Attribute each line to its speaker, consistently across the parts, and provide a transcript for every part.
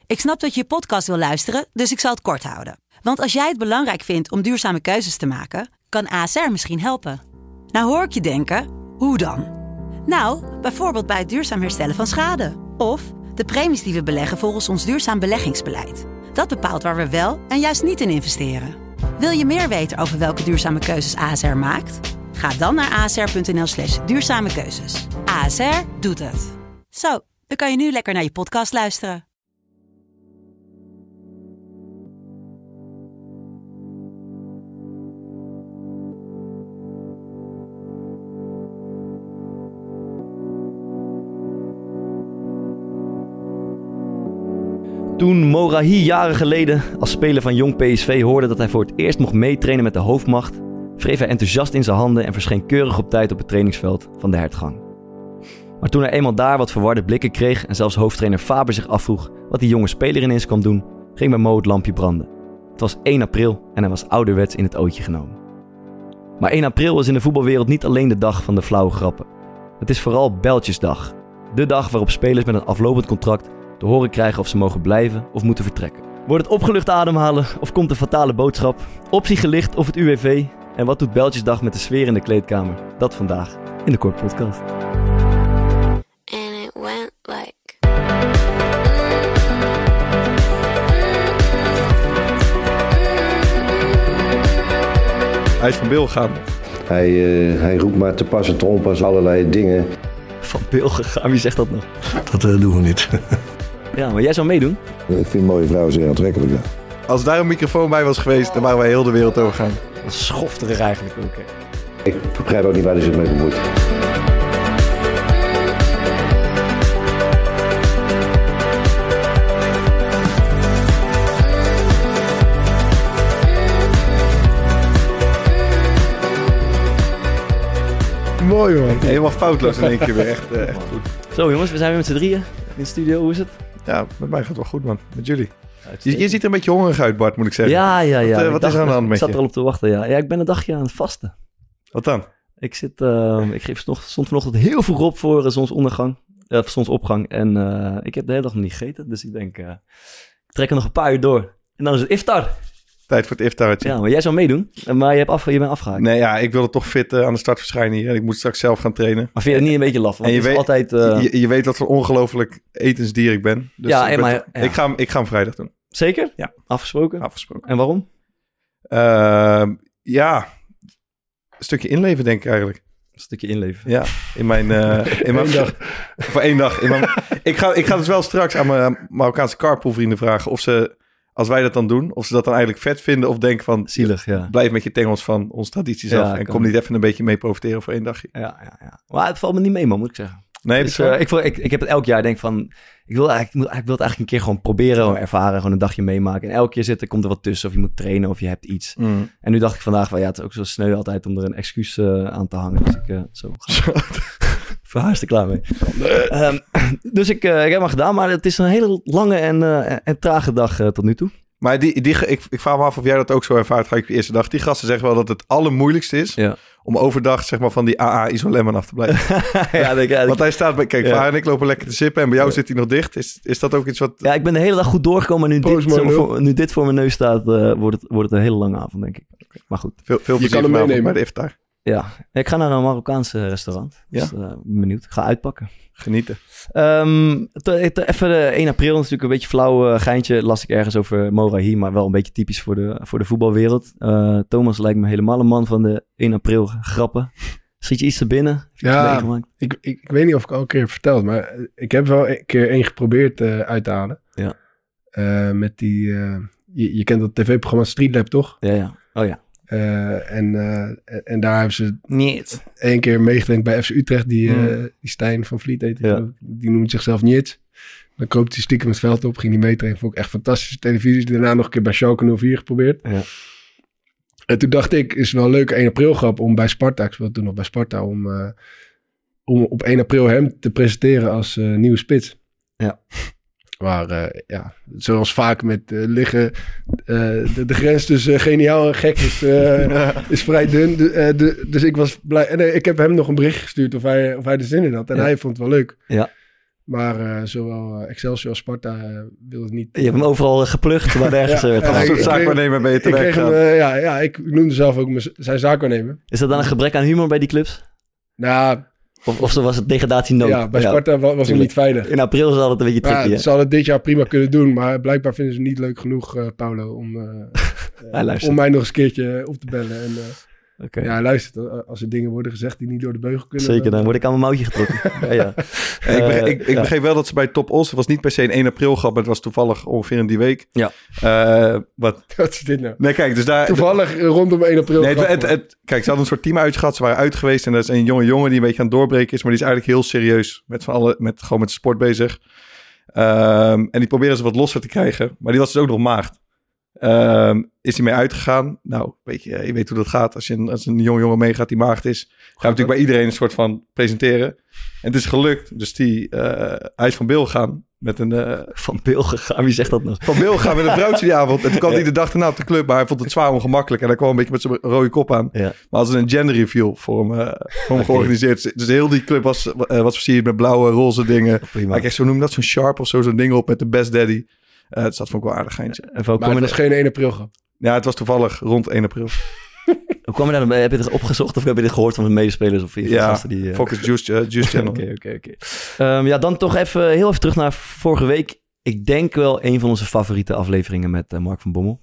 Speaker 1: Ik snap dat je podcast wil luisteren, dus ik zal het kort houden. Want als jij het belangrijk vindt om duurzame keuzes te maken, kan ASR misschien helpen. Nou hoor ik je denken, hoe dan? Nou, bijvoorbeeld bij het duurzaam herstellen van schade. Of de premies die we beleggen volgens ons duurzaam beleggingsbeleid. Dat bepaalt waar we wel en juist niet in investeren. Wil je meer weten over welke duurzame keuzes ASR maakt? Ga dan naar asr.nl/duurzame keuzes. ASR doet het. Zo, dan kan je nu lekker naar je podcast luisteren.
Speaker 2: Toen Morahi jaren geleden als speler van jong PSV hoorde dat hij voor het eerst mocht meetrainen met de hoofdmacht, wreef hij enthousiast in zijn handen en verscheen keurig op tijd op het trainingsveld van de Hertgang. Maar toen hij eenmaal daar wat verwarde blikken kreeg en zelfs hoofdtrainer Faber zich afvroeg wat die jonge speler ineens kwam doen, ging bij Mo het lampje branden. Het was 1 april en hij was ouderwets in het ootje genomen. Maar 1 april is in de voetbalwereld niet alleen de dag van de flauwe grappen. Het is vooral Bijltjesdag. De dag waarop spelers met een aflopend contract te horen krijgen of ze mogen blijven of moeten vertrekken. Wordt het opgelucht ademhalen of komt de fatale boodschap? Optie gelicht of het UWV? En wat doet Bijltjesdag met de sfeer in de kleedkamer? Dat vandaag in de Kort Podcast.
Speaker 3: And it went like...
Speaker 4: Hij is van Bil gegaan.
Speaker 5: Hij roept maar te pas en te onpas allerlei dingen.
Speaker 2: Van Bil gegaan, wie zegt dat nog?
Speaker 5: Dat doen we niet.
Speaker 2: Ja, maar jij zou meedoen?
Speaker 5: Ik vind mooie vrouwen zeer aantrekkelijk. Ja.
Speaker 4: Als daar een microfoon bij was geweest, dan waren wij heel de wereld over gaan.
Speaker 2: Dat is schofterig eigenlijk ook. Hè.
Speaker 5: Ik begrijp ook niet waar hij zich mee bemoeit.
Speaker 4: Mooi man. Helemaal foutloos in één keer weer. Echt goed.
Speaker 2: Zo jongens, we zijn weer met z'n drieën in de studio. Hoe is het?
Speaker 4: Ja, met mij gaat het wel goed man. Met jullie. Je ziet er een beetje hongerig uit, Bart, moet ik zeggen.
Speaker 2: Ja.
Speaker 4: Wat is er aan de hand met je?
Speaker 2: Ik zat er al op te wachten, ja. Ja, ik ben een dagje aan het vasten.
Speaker 4: Wat dan?
Speaker 2: Ik stond vanochtend heel vroeg op voor zonsopgang. En ik heb de hele dag nog niet gegeten. Dus ik denk, ik trek er nog een paar uur door. En dan is het iftar.
Speaker 4: Tijd voor het iftartje.
Speaker 2: Ja, maar jij zou meedoen. Maar je bent afgehaakt.
Speaker 4: Nee, ja, ik wilde toch fit aan de start verschijnen hier. En ik moet straks zelf gaan trainen.
Speaker 2: Maar vind je het niet een beetje laf? Want
Speaker 4: en je
Speaker 2: het is
Speaker 4: weet,
Speaker 2: altijd...
Speaker 4: je weet wat voor ongelooflijk etensdier ik ben. Dus
Speaker 2: ja,
Speaker 4: ik ga hem vrijdag doen.
Speaker 2: Zeker?
Speaker 4: Ja.
Speaker 2: Afgesproken?
Speaker 4: Afgesproken.
Speaker 2: En waarom?
Speaker 4: Ja, een stukje inleven denk ik eigenlijk.
Speaker 2: Een stukje inleven?
Speaker 4: Ja, in mijn dag. Voor 1 dag. Ik ga dus wel straks aan mijn Marokkaanse carpoolvrienden vragen of ze, als wij dat dan doen, of ze dat dan eigenlijk vet vinden of denken van...
Speaker 2: Zielig, ja.
Speaker 4: Blijf met je tengels van onze tradities af en kom niet even een beetje mee profiteren voor 1 dagje.
Speaker 2: Ja. Maar het valt me niet mee, man, moet ik zeggen.
Speaker 4: Nee,
Speaker 2: dus, ik heb het elk jaar, denk van... Ik wil het eigenlijk een keer gewoon proberen, ervaren, gewoon een dagje meemaken. En elke keer komt er wat tussen, of je moet trainen, of je hebt iets. Mm. En nu dacht ik vandaag van, ja, het is ook zo sneu altijd om er een excuus aan te hangen. Dus ik verhaast er klaar mee. Dus ik heb maar gedaan, maar het is een hele lange en trage dag tot nu toe.
Speaker 4: Maar ik vraag me af of jij dat ook zo ervaart gelijk de eerste dag. Die gasten zeggen wel dat het allermoeilijkste is om overdag zeg maar van die AA Isolemon af te blijven. Want hij staat bij... Kijk, Vaar en ik lopen lekker te sippen en bij jou zit hij nog dicht. Is dat ook iets wat...
Speaker 2: Ja, ik ben de hele dag goed doorgekomen. Nu dit voor mijn neus staat, wordt het een hele lange avond, denk ik. Maar goed.
Speaker 4: Veel plezier vanavond bij de iftar.
Speaker 2: Ja, ik ga naar een Marokkaanse restaurant.
Speaker 4: Ja?
Speaker 2: Dus ben benieuwd. Ik ga uitpakken.
Speaker 4: Genieten.
Speaker 2: Even 1 april, natuurlijk een beetje flauw geintje. Las ik ergens over Morahi, maar wel een beetje typisch voor de voetbalwereld. Thomas lijkt me helemaal een man van de 1 april grappen. Schiet je iets te binnen?
Speaker 6: Ja, ik weet niet of ik al een keer heb verteld, maar ik heb wel een keer één geprobeerd uit te halen.
Speaker 2: Ja.
Speaker 6: Met die, je kent dat tv-programma Street Lab, toch?
Speaker 2: Ja. Oh ja.
Speaker 6: En daar hebben ze
Speaker 2: niet
Speaker 6: 1 keer meegedenkt bij FC Utrecht. Die Stijn van Vliet heet. Die noemt zichzelf Niets. Dan kroopt hij stiekem het veld op. Ging hij meetrainen. Vond ik echt fantastische televisie. Daarna nog een keer bij Schalke 04 geprobeerd.
Speaker 2: Ja.
Speaker 6: En toen dacht ik, is wel een leuke 1 april grap om bij Sparta. Ik speelde toen nog bij Sparta. Om op 1 april hem te presenteren als nieuwe spits.
Speaker 2: Ja.
Speaker 6: Maar zoals vaak met liggen, de grens tussen geniaal en gek is vrij dun. Dus ik was blij. En ik heb hem nog een bericht gestuurd of hij er zin in had. En hij vond het wel leuk.
Speaker 2: Ja.
Speaker 6: Maar zowel Excelsior als Sparta wil het niet.
Speaker 2: Je hebt hem overal geplucht, maar nergens werd
Speaker 4: een soort zaakwaarnemer ben je te weg.
Speaker 6: Ik noemde zelf ook zijn zaakwaarnemer.
Speaker 2: Is dat dan een gebrek aan humor bij die clubs?
Speaker 6: Nou...
Speaker 2: Of zo was het degradatienood?
Speaker 6: Ja, bij Sparta was het niet veilig.
Speaker 2: In april zal het een beetje tricky.
Speaker 6: Ze hadden het dit jaar prima kunnen doen, maar blijkbaar vinden ze het niet leuk genoeg, Paulo, om mij nog eens een keertje op te bellen. En, Ja, hij luistert. Als er dingen worden gezegd die niet door de beugel kunnen...
Speaker 2: Zeker, dan word ik aan mijn mouwtje getrokken. ja.
Speaker 4: Ik begreep wel dat ze bij Top Os... Het was niet per se een 1 april grap, maar het was toevallig ongeveer in die week.
Speaker 2: Ja.
Speaker 4: Wat
Speaker 6: is dit nou?
Speaker 4: Nee, kijk, dus daar...
Speaker 6: Toevallig rondom 1 april
Speaker 4: kijk, ze hadden een soort teamuitje ze waren uit geweest... en dat is een jonge jongen die een beetje aan het doorbreken is... maar die is eigenlijk heel serieus gewoon met sport bezig. En die proberen ze wat losser te krijgen. Maar die was dus ook nog maagd. Is hij mee uitgegaan? Nou, je weet hoe dat gaat. Als een jonge jongen meegaat die maagd is... gaan we natuurlijk bij iedereen een soort van presenteren. En het is gelukt. Dus hij is van Bil gegaan met een...
Speaker 2: Van Bil gegaan? Wie zegt dat nog?
Speaker 4: Van Bil gegaan met een vrouwtje die avond. En toen kwam hij de dag erna op de club... maar hij vond het zwaar ongemakkelijk. En hij kwam een beetje met zijn rode kop aan. Ja. Maar als een gender reveal voor hem georganiseerd. Dus heel die club was versierd met blauwe, roze dingen. Prima. Hij kreeg zo noem dat zo'n Sharp of zo'n ding op met de Best Daddy. Dus dat vond ik wel aardig geintje.
Speaker 6: Maar het was geen 1 april grap.
Speaker 4: Ja, het was toevallig rond 1 april.
Speaker 2: Hoe kwam je daar? Heb je het opgezocht of heb je dit gehoord van de medespelers? Of gasten die,
Speaker 4: Focus Juice Channel.
Speaker 2: Oké. Dan toch heel even terug naar vorige week. Ik denk wel een van onze favoriete afleveringen met Mark van Bommel.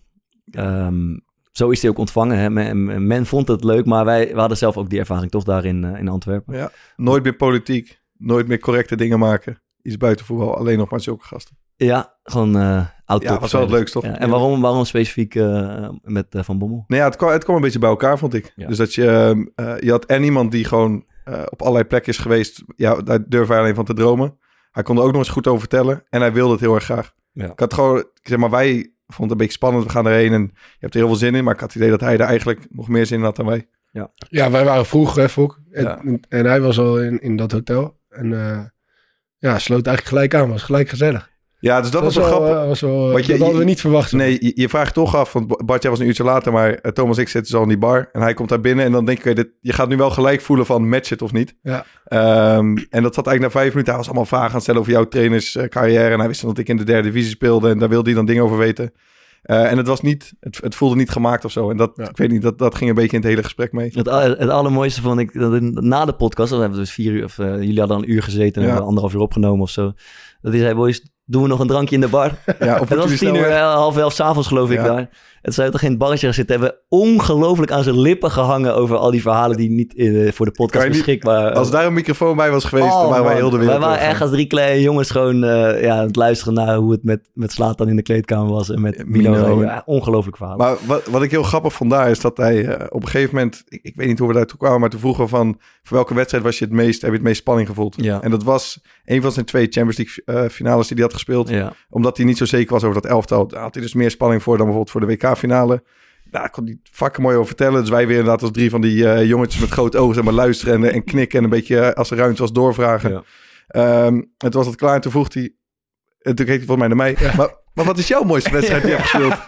Speaker 2: Zo is hij ook ontvangen. Hè? Men vond het leuk, maar we hadden zelf ook die ervaring toch daar in Antwerpen.
Speaker 4: Ja, nooit meer politiek, nooit meer correcte dingen maken. Iets buiten voetbal, alleen nog maar zulke gasten.
Speaker 2: Ja, gewoon oud-top.
Speaker 4: Ja, was wel het leukst, toch?
Speaker 2: Ja. En waarom specifiek met Van Bommel?
Speaker 4: Nou ja, het kwam een beetje bij elkaar, vond ik. Ja. Dus dat je had en iemand die gewoon op allerlei plekken is geweest. Ja, daar durf hij alleen van te dromen. Hij kon er ook nog eens goed over vertellen. En hij wilde het heel erg graag. Ja. Ik had gewoon, zeg maar, wij vonden het een beetje spannend. We gaan erheen en je hebt er heel veel zin in. Maar ik had het idee dat hij er eigenlijk nog meer zin in had dan wij.
Speaker 6: Ja, wij waren vroeg, hè, Fok. En hij was al in dat hotel. En sloot eigenlijk gelijk aan. Was gelijk gezellig.
Speaker 4: Ja, dus dat was wel grappig.
Speaker 6: Dat hadden we niet verwacht.
Speaker 4: Nee, je vraagt toch af, want Bart, jij was een uurtje later, maar Thomas en ik zitten zo in die bar en hij komt daar binnen en dan denk ik, je gaat nu wel gelijk voelen van match het of niet. Ja. En dat zat eigenlijk na 5 minuten. Hij was allemaal vragen aan het stellen over jouw trainerscarrière en hij wist dat ik in de 3e divisie speelde en daar wilde hij dan dingen over weten. En het was niet, het voelde niet gemaakt of zo. En ik weet niet, dat ging een beetje in het hele gesprek mee.
Speaker 2: Het allermooiste vond ik, dat na de podcast, dan hebben we dus 4 uur, of jullie hadden een uur gezeten en hebben we 1,5 uur opgenomen of zo. Dat hij zei, boys, doen we nog een drankje in de bar? Ja, het was 10 uur, 10:30 s'avonds geloof ik daar. Het zou toch geen barretje zitten. Hebben ongelooflijk aan zijn lippen gehangen over al die verhalen die niet voor de podcast beschikbaar.
Speaker 4: Als daar een microfoon bij was geweest, dan waren wij heel de wereld.
Speaker 2: Wij waren echt als 3 kleine jongens gewoon aan het luisteren naar hoe het met Zlatan in de kleedkamer was en met Mino. Ongelooflijk verhaal.
Speaker 4: Maar wat ik heel grappig vond daar is dat hij op een gegeven moment, ik weet niet hoe we daartoe kwamen, maar toen vroegen we van, voor welke wedstrijd heb je het meest spanning gevoeld? Ja. En dat was een van zijn 2 Champions League finales die hij had gespeeld. Ja. Omdat hij niet zo zeker was over dat elftal. Daar had hij dus meer spanning voor dan bijvoorbeeld voor de WK-finale. Nou, ik kon die vakken mooi over vertellen. Dus wij weer inderdaad als 3 van die jongetjes met grote ogen, zeg maar, luisteren en knikken en een beetje als er ruimte was doorvragen. Ja. En toen was het klaar en toen vroeg hij, en toen keek hij volgens mij naar mij, maar wat is jouw mooiste wedstrijd die je hebt gespeeld?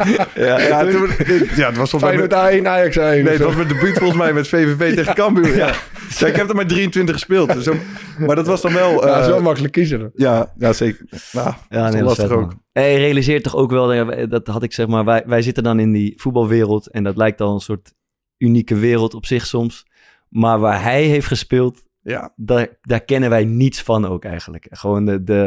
Speaker 4: Het was volgens
Speaker 6: mij met Ajax 1.
Speaker 4: Nee, het was mijn debuut volgens mij met VVV tegen Cambuur. Ja. Ik heb er maar 23 gespeeld. Dus maar dat was dan wel...
Speaker 6: dat is wel makkelijk kiezen.
Speaker 4: Ja, zeker. Nou, dat is lastig ook.
Speaker 2: Je realiseert toch ook wel, dat had ik zeg maar, wij zitten dan in die voetbalwereld en dat lijkt al een soort unieke wereld op zich soms. Maar waar hij heeft gespeeld, daar kennen wij niets van ook eigenlijk. Gewoon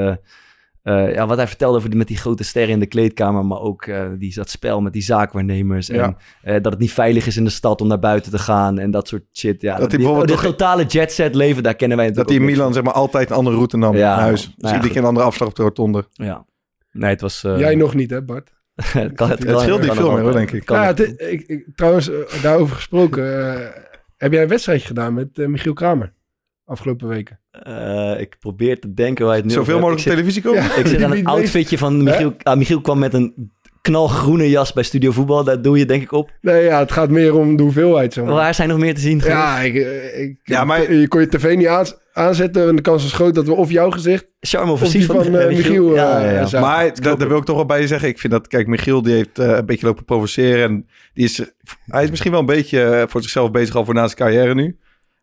Speaker 2: wat hij vertelde over met die grote sterren in de kleedkamer, maar ook dat spel met die zaakwaarnemers. En dat het niet veilig is in de stad om naar buiten te gaan en dat soort shit. Ja, de totale jetset leven, daar kennen wij natuurlijk.
Speaker 4: Dat hij in Milan zeg maar altijd een andere route nam naar huis. Dus iedere keer een andere afslag op de rotonde.
Speaker 2: Ja. Nee, het was...
Speaker 6: Jij nog niet, hè, Bart?
Speaker 4: het scheelt niet veel meer, hoor, denk ik.
Speaker 6: Trouwens, daarover gesproken, heb jij een wedstrijdje gedaan met Michiel Kramer afgelopen weken?
Speaker 2: Ik probeer te denken waar je het nu...
Speaker 4: Zoveel mogelijk op televisie komen?
Speaker 2: Ik zit aan een outfitje van Michiel. Michiel kwam met een knalgroene jas bij Studio Voetbal. Daar doe je denk ik op.
Speaker 6: Nee, het gaat meer om de hoeveelheid. Zeg maar.
Speaker 2: Waar zijn nog meer te zien?
Speaker 6: Maar je kon je tv niet aanzetten en de kans is groot dat we of jouw gezicht...
Speaker 2: Charme of
Speaker 6: die van Michiel.
Speaker 4: Maar daar wil ik toch wel bij zeggen. Ik vind dat, kijk, Michiel die heeft een beetje lopen provoceren. En hij is misschien wel een beetje voor zichzelf bezig al voor na zijn carrière nu.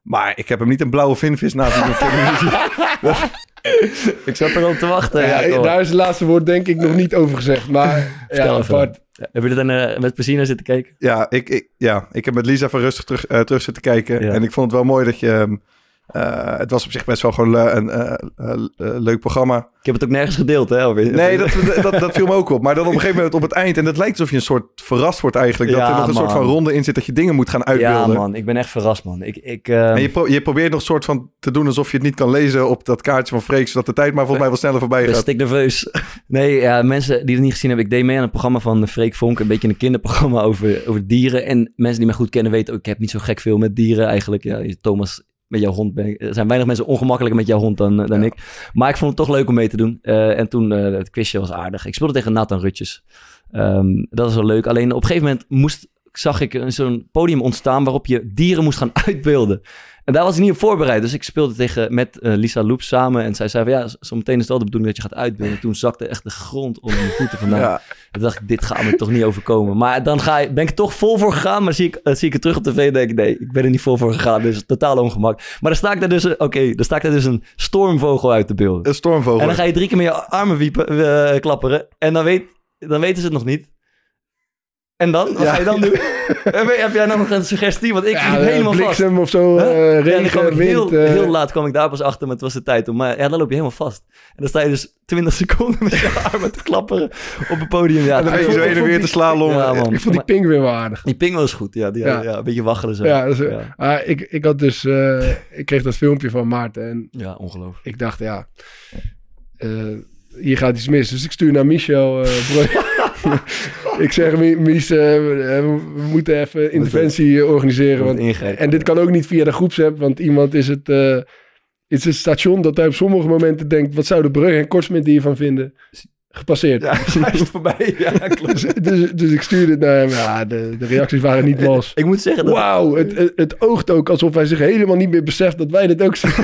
Speaker 4: Maar ik heb hem niet een blauwe vinvis na de televisie.
Speaker 2: Ik zat er al te wachten.
Speaker 6: Ja, daar is het laatste woord denk ik nog niet over gezegd. Maar apart.
Speaker 2: Heb je er dan met plezier naar zitten kijken?
Speaker 4: Ja, ik heb met Lisa van rustig terug zitten kijken. Ja. En ik vond het wel mooi dat je... het was op zich best wel gewoon een leuk programma.
Speaker 2: Ik heb het ook nergens gedeeld, hè?
Speaker 4: Nee, dat viel me ook op. Maar dan op een gegeven moment op het eind... en het lijkt alsof je een soort verrast wordt eigenlijk... dat er nog een soort van ronde in zit... dat je dingen moet gaan uitbeelden.
Speaker 2: Ja, man. Ik ben echt verrast, man.
Speaker 4: En je probeert nog een soort van te doen... alsof je het niet kan lezen op dat kaartje van Freek... zodat de tijd maar volgens mij wel sneller voorbij gaat.
Speaker 2: Ben ik nerveus. Nee, mensen die het niet gezien hebben... ik deed mee aan het programma van Freek Vonk... een beetje een kinderprogramma over dieren. En mensen die mij goed kennen weten... ook, ik heb niet zo gek veel met dieren eigenlijk. Ja, Thomas... Met jouw hond er zijn weinig mensen ongemakkelijker met jouw hond dan ik. Maar ik vond het toch leuk om mee te doen. En toen, het quizje was aardig. Ik speelde tegen Nathan Rutjes. Dat was wel leuk. Alleen op een gegeven moment zag ik zo'n podium ontstaan... waarop je dieren moest gaan uitbeelden. En daar was ik niet op voorbereid. Dus ik speelde met Lisa Loeps samen. En zij zei van ja, zometeen is het wel de bedoeling dat je gaat uitbeelden. En toen zakte echt de grond onder mijn voeten vandaan. Ja. En toen dacht ik, dit gaat me toch niet overkomen. Maar dan ben ik toch vol voor gegaan. Maar zie ik het terug op tv en denk ik, nee, ik ben er niet vol voor gegaan. Dus totaal ongemak. Maar dan sta ik daar dus een stormvogel uit te beelden.
Speaker 4: Een stormvogel.
Speaker 2: En dan ga je 3 keer met je armen klapperen. En dan weten ze het nog niet. En dan? Wat ga je dan doen? Heb jij nog een suggestie? Want ik liep helemaal
Speaker 6: bliksem
Speaker 2: vast.
Speaker 6: of zo, regen, wind.
Speaker 2: Heel laat kwam ik daar pas achter, maar het was de tijd om. Maar dan loop je helemaal vast. En dan sta je dus 20 seconden met je armen te klapperen op het podium. Ja,
Speaker 4: en dan ben je zo heen en weer te slalom.
Speaker 6: Ja, man. Ik vond die pinguïn wel aardig.
Speaker 2: Die pinguïn was goed, ja. Een beetje waggelen zo.
Speaker 6: Ja, ik had dus... ik kreeg dat filmpje van Maarten. En
Speaker 2: ja, ongelooflijk.
Speaker 6: Ik dacht, hier gaat iets mis. Dus ik stuur naar Michel. Ik zeg, Mies, we moeten even interventie organiseren. En dit kan ook niet via de groepsapp, want iemand is het station dat hij op sommige momenten denkt, wat zou de Brugge en Kortsmit hiervan vinden? Gepasseerd.
Speaker 2: Ja, hij is voorbij. Ja, klopt.
Speaker 6: Dus ik stuurde het naar hem. Ja, de reacties waren niet los.
Speaker 2: Ik moet zeggen...
Speaker 6: Wauw, het oogt ook alsof hij zich helemaal niet meer beseft dat wij dit ook zien.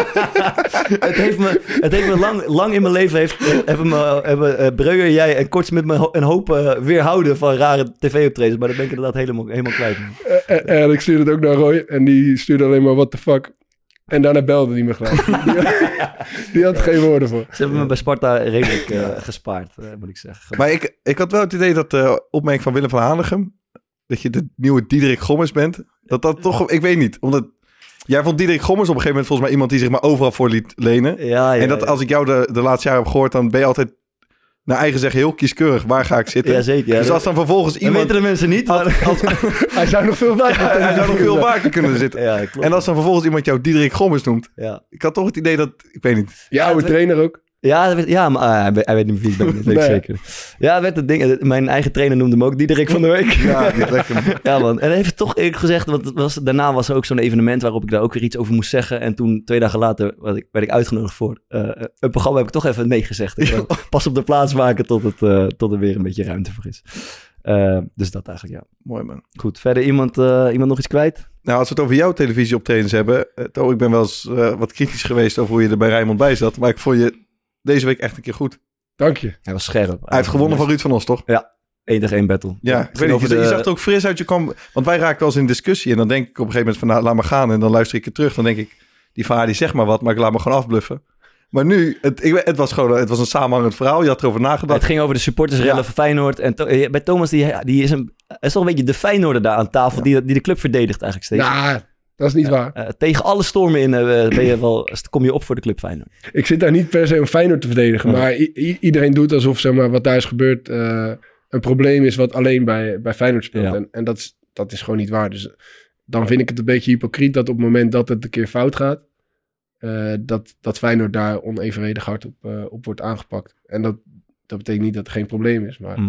Speaker 2: Het heeft me lang in mijn leven... hebben Breuer, jij en Kortsmit me een hoop weerhouden van rare tv-optredens. Maar dat ben ik inderdaad helemaal kwijt.
Speaker 6: En ik stuurde het ook naar Roy. En die stuurde alleen maar what the fuck. En daarna belde hij me gelijk. Die had geen woorden voor.
Speaker 2: Ze hebben me bij Sparta redelijk gespaard, moet ik zeggen.
Speaker 4: Maar ik had wel het idee dat de opmerking van Willem van Hanegem... dat je de nieuwe Diederik Gommers bent... dat toch, ik weet niet, omdat... Jij vond Diederik Gommers op een gegeven moment volgens mij iemand die zich maar overal voor liet lenen.
Speaker 2: Ja,
Speaker 4: en dat als ik jou de laatste jaren heb gehoord... dan ben je altijd... naar eigen zeggen heel kieskeurig, waar ga ik zitten?
Speaker 2: Ja, zeker. Ja.
Speaker 4: Dus als dan vervolgens iemand...
Speaker 2: Dat weten de mensen niet.
Speaker 6: Hij zou nog veel
Speaker 4: vaker kunnen zitten.
Speaker 2: Ja, klopt.
Speaker 4: En als dan vervolgens iemand jou Diederik Gommers noemt...
Speaker 2: Ja.
Speaker 4: Ik had toch het idee dat... Ik weet niet.
Speaker 6: Ja, oude trainer ook.
Speaker 2: Ja, maar hij weet niet wie ik ben. Dat weet ik zeker. Ja, werd het ding. Mijn eigen trainer noemde hem ook Diederik van der Week.
Speaker 4: Ja, lekker.
Speaker 2: Ja, man. En even toch eerlijk gezegd, want daarna was er ook zo'n evenement waarop ik daar ook weer iets over moest zeggen. En toen, 2 dagen later, werd ik uitgenodigd voor een programma. Heb ik toch even nee gezegd. Ik wil pas op de plaats maken tot er weer een beetje ruimte voor is. Dus dat eigenlijk, ja.
Speaker 4: Mooi, man.
Speaker 2: Goed. Verder iemand nog iets kwijt?
Speaker 4: Nou, als we het over jouw televisieoptredens hebben. Ik ben wel eens wat kritisch geweest over hoe je er bij Rijnmond bij zat. Maar ik vond je deze week echt een keer goed.
Speaker 6: Dank je.
Speaker 2: Hij was scherp.
Speaker 4: Hij heeft gewonnen van Ruud van Os, toch?
Speaker 2: Ja. 1-1 battle.
Speaker 4: Ja, ik weet niet, je zag er ook fris uit. Want wij raakten wel eens in discussie. En dan denk ik op een gegeven moment van, nou, laat maar gaan. En dan luister ik het terug. Dan denk ik, die vader die zegt maar wat, maar ik laat me gewoon afbluffen. Maar nu, het was een samenhangend verhaal. Je had erover nagedacht.
Speaker 2: Het ging over de supportersrellen van Feyenoord. En bij Thomas, die is toch een beetje de Feyenoorder daar aan tafel. Ja. Die de club verdedigt eigenlijk steeds.
Speaker 6: Nou, dat is niet waar.
Speaker 2: Tegen alle stormen in kom je op voor de club Feyenoord.
Speaker 6: Ik zit daar niet per se om Feyenoord te verdedigen. Maar iedereen doet alsof, zeg maar, wat daar is gebeurd een probleem is wat alleen bij Feyenoord speelt. Ja. En dat is gewoon niet waar. Dus dan vind ik het een beetje hypocriet dat op het moment dat het een keer fout gaat, dat Feyenoord daar onevenredig hard op wordt aangepakt. En dat betekent niet dat er geen probleem is. Maar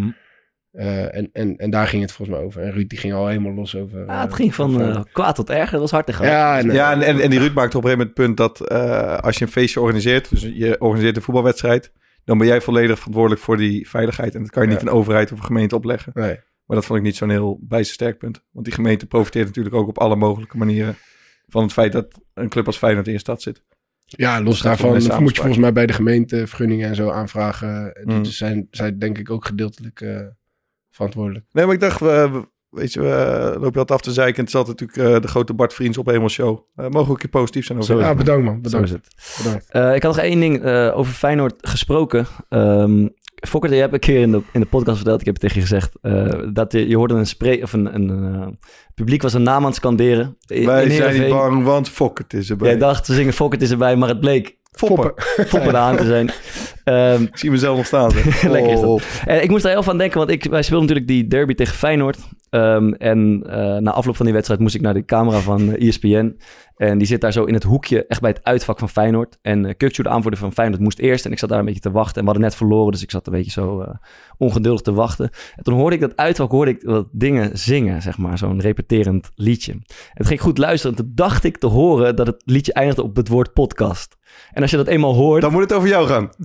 Speaker 6: en daar ging het volgens mij over. En Ruud die ging al helemaal los over.
Speaker 2: Het ging van kwaad tot erger. Dat was hard te gaan.
Speaker 4: En die Ruud maakte op een gegeven moment het punt dat als je een feestje organiseert, dus je organiseert een voetbalwedstrijd, dan ben jij volledig verantwoordelijk voor die veiligheid. En dat kan je niet een overheid of een gemeente opleggen.
Speaker 6: Nee.
Speaker 4: Maar dat vond ik niet zo'n heel sterk punt. Want die gemeente profiteert natuurlijk ook op alle mogelijke manieren van het feit dat een club als Feyenoord in je stad zit.
Speaker 6: Ja, los daarvan moet je volgens mij bij de gemeente vergunningen en zo aanvragen. Dus zijn zij denk ik ook gedeeltelijk verantwoordelijk.
Speaker 4: Nee, maar ik dacht, weet je, loop je altijd af te zeiken. En het is altijd natuurlijk de grote Bart Vriends op Hemel Show. Mogen ook een keer positief zijn over.
Speaker 6: Ja, bedankt man. Bedankt.
Speaker 2: Zo is het. Ik had nog één ding over Feyenoord gesproken. Fokker, je hebt een keer in de podcast verteld, ik heb het tegen je gezegd, dat je hoorde een publiek was een naam aan het scanderen.
Speaker 4: Wij zijn niet bang, want Fokkert is erbij.
Speaker 2: Jij dacht, ze zingen Fokkert is erbij, maar het bleek Foppen aan te zijn.
Speaker 4: Ik zie mezelf nog staan.
Speaker 2: Lekker is dat. En ik moest daar heel van denken, want wij speelden natuurlijk die derby tegen Feyenoord. En na afloop van die wedstrijd moest ik naar de camera van ESPN. En die zit daar zo in het hoekje, echt bij het uitvak van Feyenoord. En Kukçu, de aanvoerder van Feyenoord, moest eerst. En ik zat daar een beetje te wachten. En we hadden net verloren, dus ik zat een beetje zo ongeduldig te wachten. En toen hoorde ik dat uitvak, wat dingen zingen, zeg maar. Zo'n repeterend liedje. En het ging goed luisteren. En toen dacht ik te horen dat het liedje eindigde op het woord podcast. En als je dat eenmaal hoort...
Speaker 4: Dan moet het over jou gaan.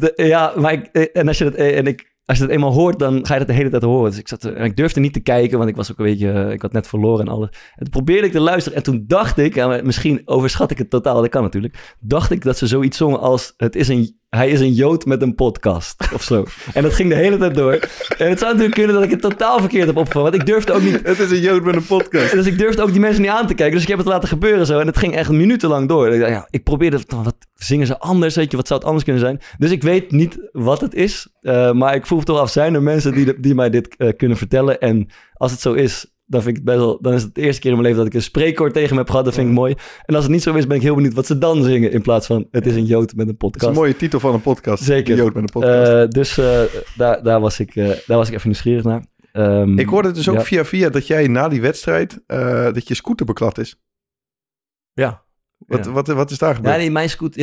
Speaker 2: Als je dat eenmaal hoort, dan ga je dat de hele tijd horen. Dus ik durfde niet te kijken, want ik was ook een beetje... Ik had net verloren en alles. En toen probeerde ik te luisteren. En toen dacht ik, misschien overschat ik het totaal, dat kan natuurlijk. Dacht ik dat ze zoiets zongen als... Hij is een Jood met een podcast, of zo. En dat ging de hele tijd door. En het zou natuurlijk kunnen dat ik het totaal verkeerd heb opgevangen. Want ik durfde ook niet...
Speaker 4: Het is een Jood met een podcast.
Speaker 2: Dus ik durfde ook die mensen niet aan te kijken. Dus ik heb het laten gebeuren zo. En het ging echt minutenlang door. Ik probeerde... Wat zingen ze anders? Weet je, wat zou het anders kunnen zijn? Dus ik weet niet wat het is. Maar ik vroeg me toch af, zijn er mensen die mij dit kunnen vertellen? En als het zo is... Dan vind ik het dan is het de eerste keer in mijn leven dat ik een spreekwoord tegen me heb gehad. Dat vind ik mooi. En als het niet zo is, ben ik heel benieuwd wat ze dan zingen. In plaats van, het is een Jood met een podcast.
Speaker 4: Dat is een mooie titel van een podcast.
Speaker 2: Zeker.
Speaker 4: Een Jood met een podcast.
Speaker 2: Dus daar was ik even nieuwsgierig naar.
Speaker 4: Ik hoorde dus ook via dat jij na die wedstrijd, dat je scooter beklad is.
Speaker 2: Ja.
Speaker 4: Wat is daar gebeurd?
Speaker 2: Ja, mijn scooter,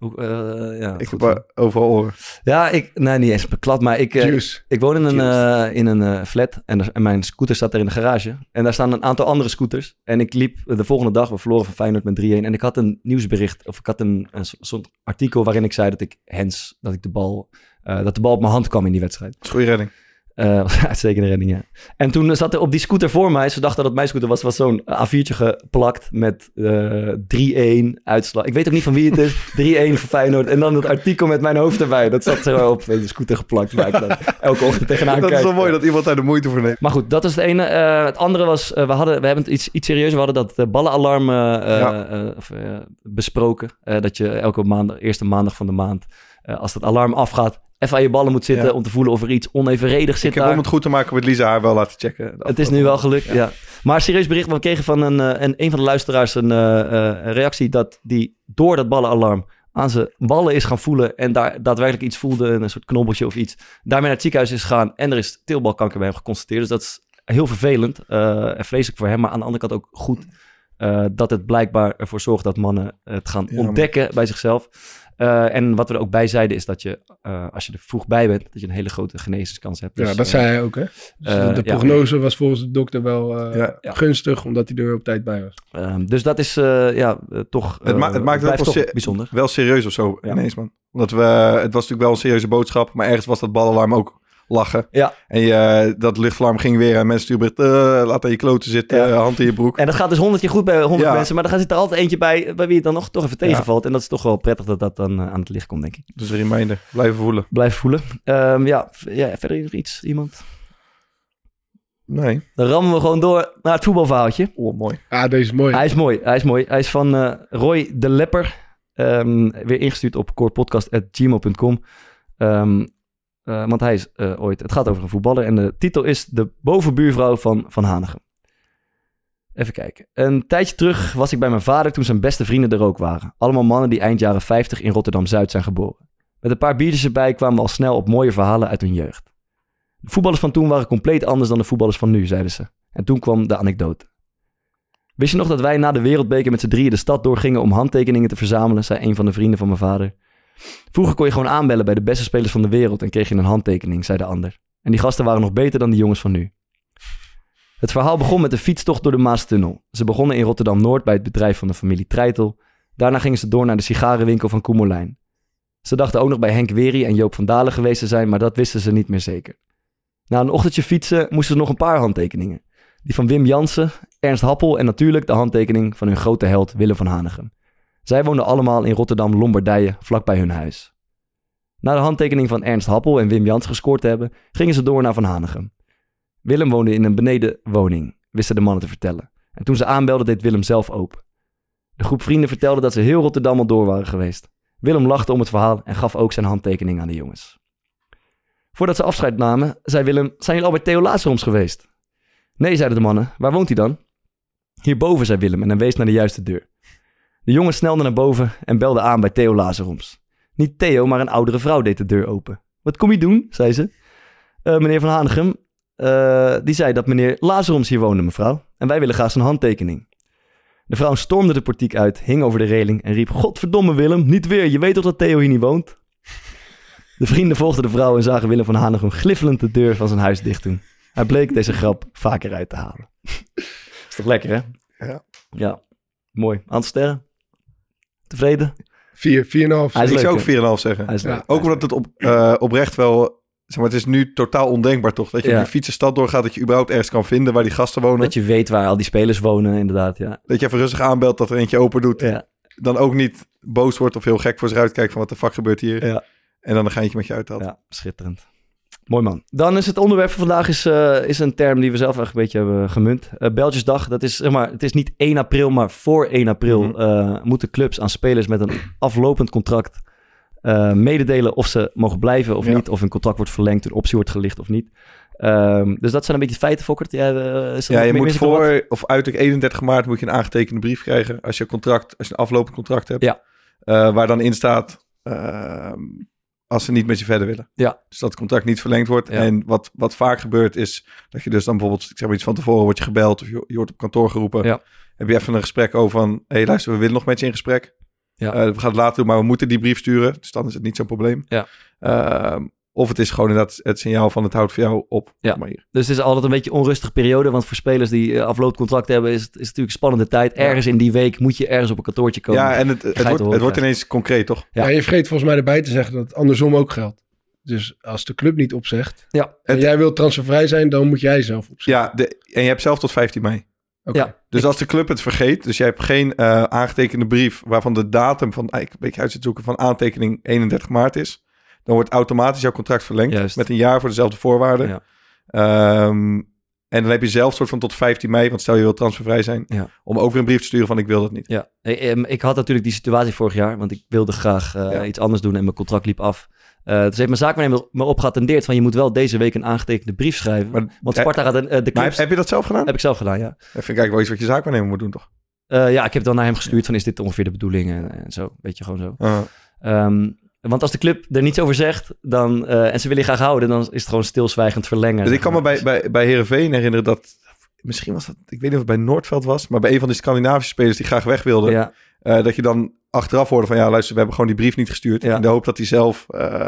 Speaker 4: ik heb overal oren.
Speaker 2: Ja, niet eens beklad, maar ik woon in een flat en mijn scooter staat er in de garage. En daar staan een aantal andere scooters. En ik liep de volgende dag, we verloren van Feyenoord met 3-1. En ik had een nieuwsbericht, of ik had een soort artikel waarin ik zei dat dat de bal op mijn hand kwam in die wedstrijd.
Speaker 4: Dat is goede redding.
Speaker 2: Uitstekende redding, ja. En toen zat er op die scooter voor mij, ze dachten dat het mijn scooter was zo'n A4'tje geplakt met 3-1 uitslag. Ik weet ook niet van wie het is. 3-1 voor Feyenoord. En dan het artikel met mijn hoofd erbij. Dat zat zo op de scooter geplakt. Waar ik dan elke ochtend tegenaan kijk.
Speaker 4: Dat is wel mooi dat iemand daar de moeite voor neemt.
Speaker 2: Maar goed, dat is het ene. Het andere was, we hebben het iets serieuzer. We hadden dat ballenalarm besproken. Dat je elke eerste maandag van de maand, als dat alarm afgaat, even aan je ballen moet zitten om te voelen of er iets onevenredig zit.
Speaker 4: Ik heb om het goed te maken met Lisa haar wel laten checken.
Speaker 2: Het is nu wel gelukt, ja. Maar serieus bericht, we kregen van een van de luisteraars een reactie dat die door dat ballenalarm aan zijn ballen is gaan voelen en daar daadwerkelijk iets voelde, een soort knobbeltje of iets. Daarmee naar het ziekenhuis is gegaan en er is teelbalkanker bij hem geconstateerd. Dus dat is heel vervelend en vreselijk voor hem, maar aan de andere kant ook goed dat het blijkbaar ervoor zorgt dat mannen het gaan ontdekken bij zichzelf. En wat we er ook bij zeiden is dat je, als je er vroeg bij bent, dat je een hele grote genezingskans hebt. Dus,
Speaker 6: dat zei hij ook, hè? Dus de prognose was volgens de dokter wel gunstig, omdat hij er op tijd bij was.
Speaker 2: Dus dat is toch
Speaker 4: het maakt het
Speaker 2: toch bijzonder.
Speaker 4: Wel serieus of zo ineens, man. Omdat het was natuurlijk wel een serieuze boodschap, maar ergens was dat balalarm ook lachen. Ja. En dat luchtalarm ging weer en mensen sturen laat aan je kloten zitten, hand in je broek.
Speaker 2: En dat gaat dus 100 keer goed bij 100 mensen, maar dan zit er altijd eentje bij wie het dan nog toch even tegenvalt. En dat is toch wel prettig dat dat dan aan het licht komt, denk ik.
Speaker 4: Dus een reminder, blijven voelen.
Speaker 2: Blijven voelen. Verder nog iets, iemand?
Speaker 4: Nee.
Speaker 2: Dan rammen we gewoon door naar het voetbalverhaaltje.
Speaker 4: Oh, mooi.
Speaker 6: Ah, deze is mooi.
Speaker 2: Hij is mooi. Hij is van Roy de Lepper. Weer ingestuurd op courtpodcast@gmail.com. Want hij is het gaat over een voetballer en de titel is De bovenbuurvrouw van Hanegem. Even kijken. Een tijdje terug was ik bij mijn vader toen zijn beste vrienden er ook waren. Allemaal mannen die eind jaren 50 in Rotterdam-Zuid zijn geboren. Met een paar biertjes erbij kwamen we al snel op mooie verhalen uit hun jeugd. De voetballers van toen waren compleet anders dan de voetballers van nu, zeiden ze. En toen kwam de anekdote. Wist je nog dat wij na de Wereldbeker met z'n drieën de stad doorgingen om handtekeningen te verzamelen, zei een van de vrienden van mijn vader. Vroeger kon je gewoon aanbellen bij de beste spelers van de wereld en kreeg je een handtekening, zei de ander. En die gasten waren nog beter dan die jongens van nu. Het verhaal begon met een fietstocht door de Maastunnel. Ze begonnen in Rotterdam-Noord bij het bedrijf van de familie Treitel. Daarna gingen ze door naar de sigarenwinkel van Koemelijn. Ze dachten ook nog bij Henk Wery en Joop van Dalen geweest te zijn, maar dat wisten ze niet meer zeker. Na een ochtendje fietsen moesten ze nog een paar handtekeningen. Die van Wim Jansen, Ernst Happel en natuurlijk de handtekening van hun grote held Willem van Hanegem. Zij woonden allemaal in Rotterdam-Lombardije, vlakbij hun huis. Na de handtekening van Ernst Happel en Wim Jansen gescoord te hebben, gingen ze door naar Van Hanegem. Willem woonde in een benedenwoning. wisten de mannen te vertellen. En toen ze aanbelden, deed Willem zelf open. De groep vrienden vertelde dat ze heel Rotterdam al door waren geweest. Willem lachte om het verhaal en gaf ook zijn handtekening aan de jongens. Voordat ze afscheid namen, zei Willem, zijn jullie al bij Theo Lazaroms geweest? Nee, zeiden de mannen. Waar woont hij dan? Hierboven, zei Willem en hij wees naar de juiste deur. De jongens snelden naar boven en belden aan bij Theo Lazaroms. Niet Theo, maar een oudere vrouw deed de deur open. Wat kom je doen, zei ze. Meneer Van Hanegem, die zei dat meneer Lazaroms hier woonde, mevrouw. En wij willen graag zijn handtekening. De vrouw stormde de portiek uit, hing over de reling en riep... Godverdomme Willem, niet weer, je weet toch dat Theo hier niet woont? De vrienden volgden de vrouw en zagen Willem van Hanegem gliffelend de deur van zijn huis dicht doen. Hij bleek deze grap vaker uit te halen. Is toch lekker, hè? Ja. Mooi. Aantal sterren? Tevreden?
Speaker 6: 4,5.
Speaker 4: Ik zou ook 4,5 zeggen. Ook omdat het oprecht wel... Zeg maar, het is nu totaal ondenkbaar toch? Dat je op je fiets de stad doorgaat, dat je überhaupt ergens kan vinden waar die gasten wonen.
Speaker 2: Dat je weet waar al die spelers wonen, inderdaad, ja.
Speaker 4: Dat je even rustig aanbelt dat er eentje open doet. Ja. Dan ook niet boos wordt of heel gek voor zich uitkijkt van wat de fuck gebeurt hier. Ja. En dan een geintje met je uithaalt.
Speaker 2: Ja, schitterend. Mooi man. Dan is het onderwerp van vandaag is een term die we zelf echt een beetje hebben gemunt. Beltjesdag, dat is zeg maar, het is niet 1 april, maar voor 1 april moeten clubs aan spelers met een aflopend contract mededelen of ze mogen blijven of niet. Of hun contract wordt verlengd, hun optie wordt gelicht of niet. Dus dat zijn een beetje feiten, Fokkert.
Speaker 4: Je moet voor of uiterlijk 31 maart moet je een aangetekende brief krijgen als je een aflopend contract hebt. Ja. Waar dan in staat als ze niet met je verder willen. Ja. Dus dat het contract niet verlengd wordt. Ja. En wat vaak gebeurt is dat je dus dan bijvoorbeeld, ik zeg maar iets van tevoren, wordt je gebeld of je wordt op kantoor geroepen. Ja. Heb je even een gesprek over van, hey, luister, we willen nog met je in gesprek. Ja. We gaan het later doen, maar we moeten die brief sturen. Dus dan is het niet zo'n probleem. Ja. Of het is gewoon inderdaad het signaal van het houdt voor jou op.
Speaker 2: Ja. Dus het is altijd een beetje een onrustige periode. Want voor spelers die aflopend contract hebben is het natuurlijk een spannende tijd. Ergens in die week moet je ergens op een kantoortje komen.
Speaker 4: Ja, en het wordt ineens concreet, toch?
Speaker 6: Ja, je vergeet volgens mij erbij te zeggen dat het andersom ook geldt. Dus als de club niet opzegt en jij wilt transfervrij zijn, dan moet jij zelf opzeggen.
Speaker 4: Ja, en je hebt zelf tot 15 mei. Okay. Ja. Dus als de club het vergeet, dus jij hebt geen aangetekende brief waarvan de datum van, ik een beetje uit zit zoeken, van aantekening 31 maart is, dan wordt automatisch jouw contract verlengd met een jaar voor dezelfde voorwaarden. Ja. En dan heb je zelf soort van tot 15 mei, want stel je wil transfervrij zijn, om ook weer een brief te sturen van ik wil dat niet.
Speaker 2: Ja. Ik had natuurlijk die situatie vorig jaar, want ik wilde graag iets anders doen en mijn contract liep af. Dus heeft mijn zaakwaarnemer me op geattendeerd van je moet wel deze week een aangetekende brief schrijven. Want Sparta gaat de clubs...
Speaker 4: Heb je dat zelf gedaan?
Speaker 2: Heb ik zelf gedaan, ja.
Speaker 4: Dat vind ik eigenlijk wel iets wat je zaakwaarnemer moet doen, toch?
Speaker 2: Ja, ik heb dan naar hem gestuurd van is dit ongeveer de bedoeling en zo. Weet je, gewoon zo. Want als de club er niets over zegt dan, en ze willen je graag houden, dan is het gewoon stilzwijgend verlengen.
Speaker 4: Dus ik kan me bij Heerenveen herinneren dat, misschien was dat, ik weet niet of het bij Noordveld was, maar bij een van die Scandinavische spelers die graag weg wilden, dat je dan achteraf hoorde van luister, we hebben gewoon die brief niet gestuurd. In de hoop dat hij zelf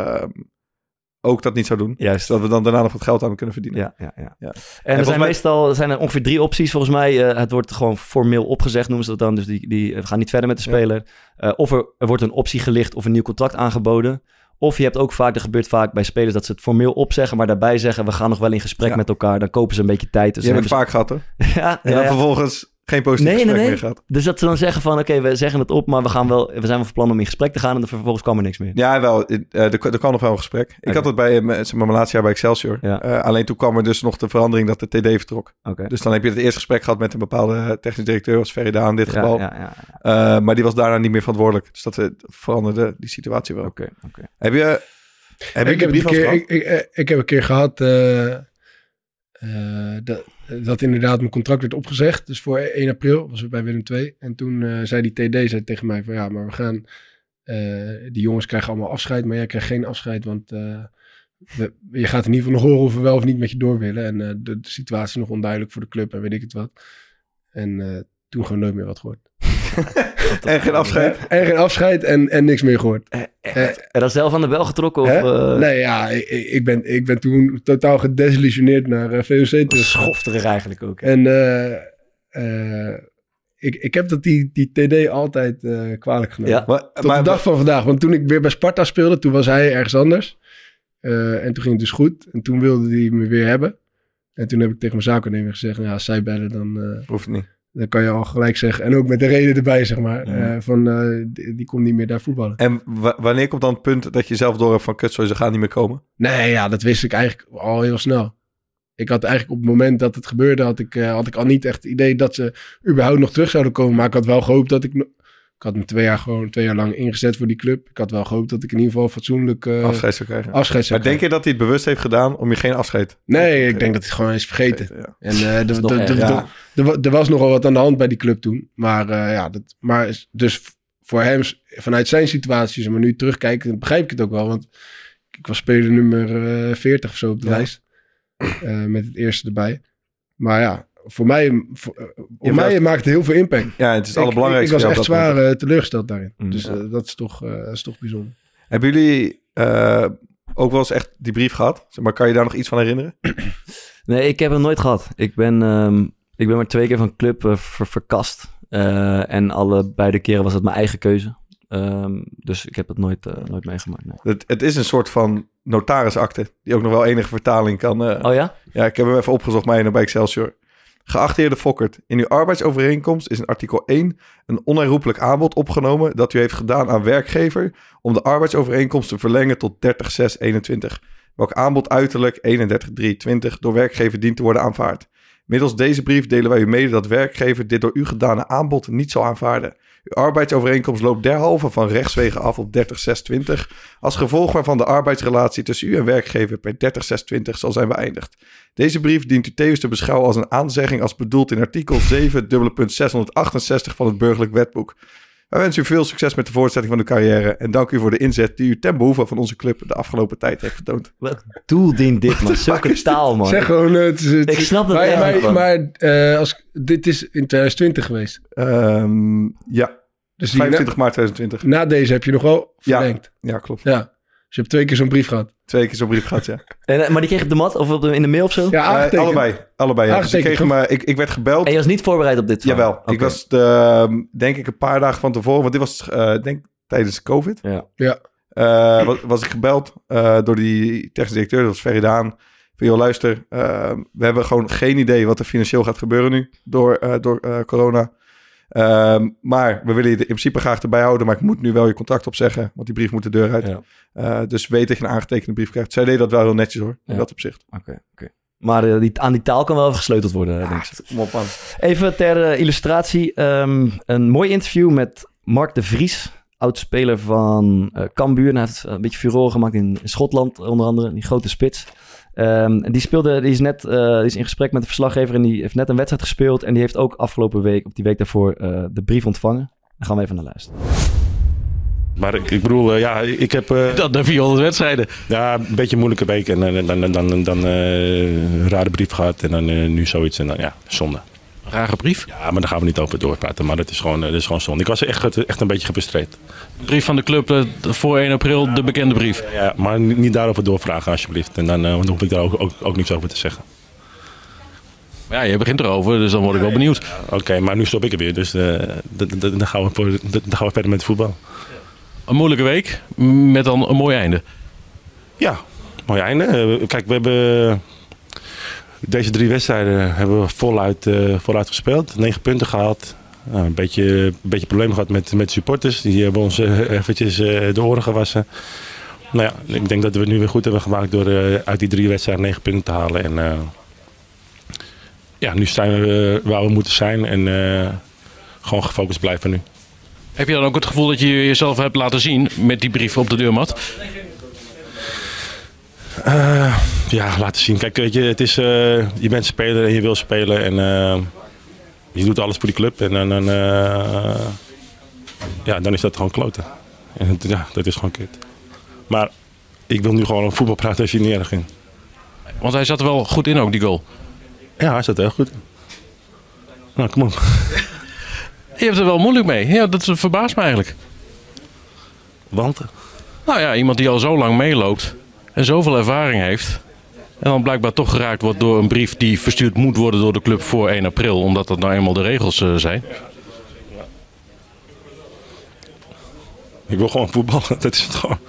Speaker 4: ook dat niet zou doen. Juist. Zodat we dan daarna nog wat geld aan kunnen verdienen. Ja.
Speaker 2: En er zijn er ongeveer 3 opties volgens mij. Het wordt gewoon formeel opgezegd, noemen ze dat dan. Dus die gaan niet verder met de speler. Of er wordt een optie gelicht of een nieuw contract aangeboden. Of je hebt ook vaak, er gebeurt vaak bij spelers dat ze het formeel opzeggen, maar daarbij zeggen we gaan nog wel in gesprek met elkaar. Dan kopen ze een beetje tijd. Dus
Speaker 4: je hebt het vaak gehad, hoor. En dan vervolgens geen positief gesprek meer gehad.
Speaker 2: Dus dat ze dan zeggen van oké, we zeggen het op, maar we zijn wel van plan om in gesprek te gaan en dan vervolgens kwam er niks meer.
Speaker 4: Ja, wel. Er kwam nog wel een gesprek. Okay. Ik had het bij mijn laatste jaar bij Excelsior. Ja. Alleen toen kwam er dus nog de verandering dat de TD vertrok. Okay. Dus dan heb je het eerste gesprek gehad met een bepaalde technisch directeur, was Ferry Daan in dit geval. Maar die was daarna niet meer verantwoordelijk. Dus dat veranderde die situatie wel.
Speaker 2: Okay.
Speaker 6: Ik heb een keer gehad dat inderdaad mijn contract werd opgezegd. Dus voor 1 april was het bij Willem II. En toen zei die TD tegen mij van maar we gaan... die jongens krijgen allemaal afscheid, maar jij krijgt geen afscheid. Want je gaat in ieder geval nog horen of we wel of niet met je door willen. En de situatie is nog onduidelijk voor de club en weet ik het wat. En toen gewoon nooit meer wat gehoord.
Speaker 4: En geen afscheid?
Speaker 6: En geen afscheid en niks meer gehoord.
Speaker 2: En dan zelf aan de bel getrokken? Of,
Speaker 6: Nee, ik ben toen totaal gedesillusioneerd naar VOC terug.
Speaker 2: Schofterig eigenlijk ook.
Speaker 6: Hè? En ik heb dat die TD altijd kwalijk genomen. Ja. Tot de dag van vandaag. Want toen ik weer bij Sparta speelde, toen was hij ergens anders. En toen ging het dus goed. En toen wilde hij me weer hebben. En toen heb ik tegen mijn zaakwaarnemer gezegd, als zij bellen, dan...
Speaker 4: Hoeft niet.
Speaker 6: Dan kan je al gelijk zeggen. En ook met de reden erbij, zeg maar. Die komt niet meer daar voetballen.
Speaker 4: En wanneer komt dan het punt dat je zelf door hebt van... ze gaan niet meer komen?
Speaker 6: Nee, dat wist ik eigenlijk al heel snel. ik had eigenlijk op het moment dat het gebeurde, had ik al niet echt het idee dat ze überhaupt nog terug zouden komen. Maar ik had wel gehoopt dat ik had me 2 jaar lang ingezet voor die club. Ik had wel gehoopt dat ik in ieder geval fatsoenlijk
Speaker 4: afscheid zou krijgen.
Speaker 6: Maar
Speaker 4: denk je dat hij het bewust heeft gedaan om je geen afscheid?
Speaker 6: Nee, ik denk dat hij het gewoon is vergeten. En er was nogal wat aan de hand bij die club toen. Maar dus voor hem, vanuit zijn situaties, maar nu terugkijken, begrijp ik het ook wel. Want ik was speler nummer 40 of zo op de lijst. Met het eerste erbij. Maar ja, voor mij maakt het heel veel impact.
Speaker 4: Ja, het is het allerbelangrijkste.
Speaker 6: Ik was echt zwaar teleurgesteld daarin. Dus dat is toch bijzonder.
Speaker 4: Hebben jullie ook wel eens echt die brief gehad? Maar kan je daar nog iets van herinneren?
Speaker 2: Nee, ik heb hem nooit gehad. Ik ben maar 2 keer van club verkast. En beide keren was het mijn eigen keuze. Dus ik heb het nooit meegemaakt. Nee.
Speaker 4: Het is een soort van notarisakte die ook nog wel enige vertaling kan.
Speaker 2: Oh ja?
Speaker 4: Ja, ik heb hem even opgezocht bij Excelsior. Geachte heer De Fokkert, in uw arbeidsovereenkomst is in artikel 1 een onherroepelijk aanbod opgenomen dat u heeft gedaan aan werkgever om de arbeidsovereenkomst te verlengen tot 30/6/21. Welk aanbod uiterlijk 31/3/20 door werkgever dient te worden aanvaard. Middels deze brief delen wij u mede dat werkgever dit door u gedane aanbod niet zal aanvaarden. Uw arbeidsovereenkomst loopt derhalve van rechtswege af op 30/6/20, als gevolg waarvan de arbeidsrelatie tussen u en werkgever per 30/6/20 zal zijn beëindigd. Deze brief dient u tevens te beschouwen als een aanzegging als bedoeld in artikel 7.668 van het Burgerlijk Wetboek. Wij wensen u veel succes met de voortzetting van uw carrière en dank u voor de inzet die u ten behoeve van onze club de afgelopen tijd heeft getoond.
Speaker 2: Wat doel dient dit, man? Zulke taal, man.
Speaker 6: Zeg gewoon...
Speaker 2: Ik snap het echt.
Speaker 6: Maar dit is in 2020 geweest.
Speaker 4: Ja, dus 25 maart 2020.
Speaker 6: Na deze heb je nog wel verlengd.
Speaker 4: Ja, klopt.
Speaker 6: Ja. Dus je hebt 2 keer zo'n brief gehad.
Speaker 4: 2 keer zo'n brief gehad, ja.
Speaker 2: Maar die kreeg op de mat of in de mail of zo?
Speaker 6: Ja,
Speaker 4: allebei. Ja. Dus ik werd gebeld.
Speaker 2: En je was niet voorbereid op dit verhaal?
Speaker 4: Jawel. Okay. Ik was denk ik een paar dagen van tevoren, want dit was tijdens COVID.
Speaker 2: Ja.
Speaker 4: Was ik gebeld door die technische directeur, dat was Ferry Daan. Van, joh, luister, we hebben gewoon geen idee wat er financieel gaat gebeuren nu door corona. Maar we willen je in principe graag erbij houden, maar ik moet nu wel je contract opzeggen, want die brief moet de deur uit. Ja. Dus weet dat je een aangetekende brief krijgt. Zij deed dat wel heel netjes hoor, in dat opzicht.
Speaker 2: Oké. Maar aan die taal kan wel gesleuteld worden, denk ik.
Speaker 4: Kom op, man.
Speaker 2: Even ter illustratie, een mooi interview met Mark de Vries, oud-speler van Cambuur. Hij heeft een beetje furore gemaakt in Schotland, onder andere, die grote spits. Die is in gesprek met de verslaggever en die heeft net een wedstrijd gespeeld. En die heeft ook afgelopen week, of die week daarvoor, de brief ontvangen. Daar gaan we even naar luisteren.
Speaker 7: Maar ik bedoel, ik heb...
Speaker 8: Dat na 400 wedstrijden.
Speaker 7: Ja, een beetje een moeilijke week. En dan een rare brief gehad. En dan nu zoiets. En dan, zonde.
Speaker 8: Rare brief?
Speaker 7: Ja, maar daar gaan we niet over doorpraten. Maar dat is gewoon zonde. Ik was echt een beetje gefrustreerd.
Speaker 8: Brief van de club voor 1 april, de bekende brief.
Speaker 7: Ja, maar niet daarover doorvragen alsjeblieft. En dan hoef ik daar ook niks over te zeggen.
Speaker 8: Ja, je begint erover, dus dan word ik wel benieuwd.
Speaker 7: Oké, maar nu stop ik er weer. Dus dan gaan we verder met het voetbal.
Speaker 8: Een moeilijke week, met dan een mooi einde.
Speaker 7: Ja, mooi einde. Kijk, we hebben... Deze 3 wedstrijden hebben we voluit gespeeld. 9 punten gehaald. Een beetje problemen gehad met de supporters. Die hebben ons eventjes de oren gewassen. Nou ja, ik denk dat we het nu weer goed hebben gemaakt door uit die 3 wedstrijden 9 punten te halen. En nu zijn we waar we moeten zijn en gewoon gefocust blijven nu.
Speaker 8: Heb je dan ook het gevoel dat je jezelf hebt laten zien met die brief op de deurmat?
Speaker 7: Laten zien. Kijk, weet je, het is, je bent speler en je wil spelen en je doet alles voor die club en dan is dat gewoon kloten. En dat is gewoon kut. Maar ik wil nu gewoon over voetbal praten als je niet erg vindt.
Speaker 8: Want hij zat er wel goed in ook, die goal.
Speaker 7: Ja, hij zat er heel goed in. Nou, kom op.
Speaker 8: Je hebt er wel moeilijk mee. Ja, dat verbaast me eigenlijk.
Speaker 7: Want?
Speaker 8: Nou ja, iemand die al zo lang meeloopt en zoveel ervaring heeft. En dan blijkbaar toch geraakt wordt door een brief die verstuurd moet worden door de club voor 1 april. Omdat dat nou eenmaal de regels zijn.
Speaker 7: Ik wil gewoon voetballen, dat is het gewoon.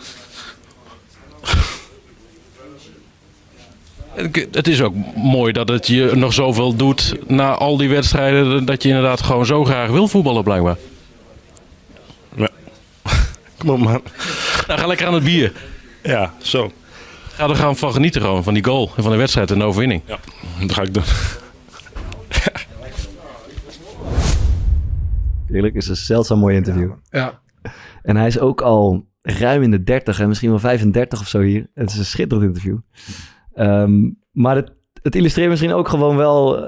Speaker 8: Het is ook mooi dat het je nog zoveel doet na al die wedstrijden. Dat je inderdaad gewoon zo graag wil voetballen blijkbaar.
Speaker 7: Ja. Kom op man.
Speaker 8: Nou, ga lekker aan het bier.
Speaker 7: Ja, zo.
Speaker 8: Ga er gaan van genieten gewoon, van die goal en van de wedstrijd en de overwinning.
Speaker 7: Ja. dat ga ik doen.
Speaker 2: Eerlijk, is een zeldzaam mooi interview.
Speaker 6: Ja.
Speaker 2: En hij is ook al ruim in de 30 en misschien wel 35 of zo hier. Het is een schitterend interview. Maar het illustreert misschien ook gewoon wel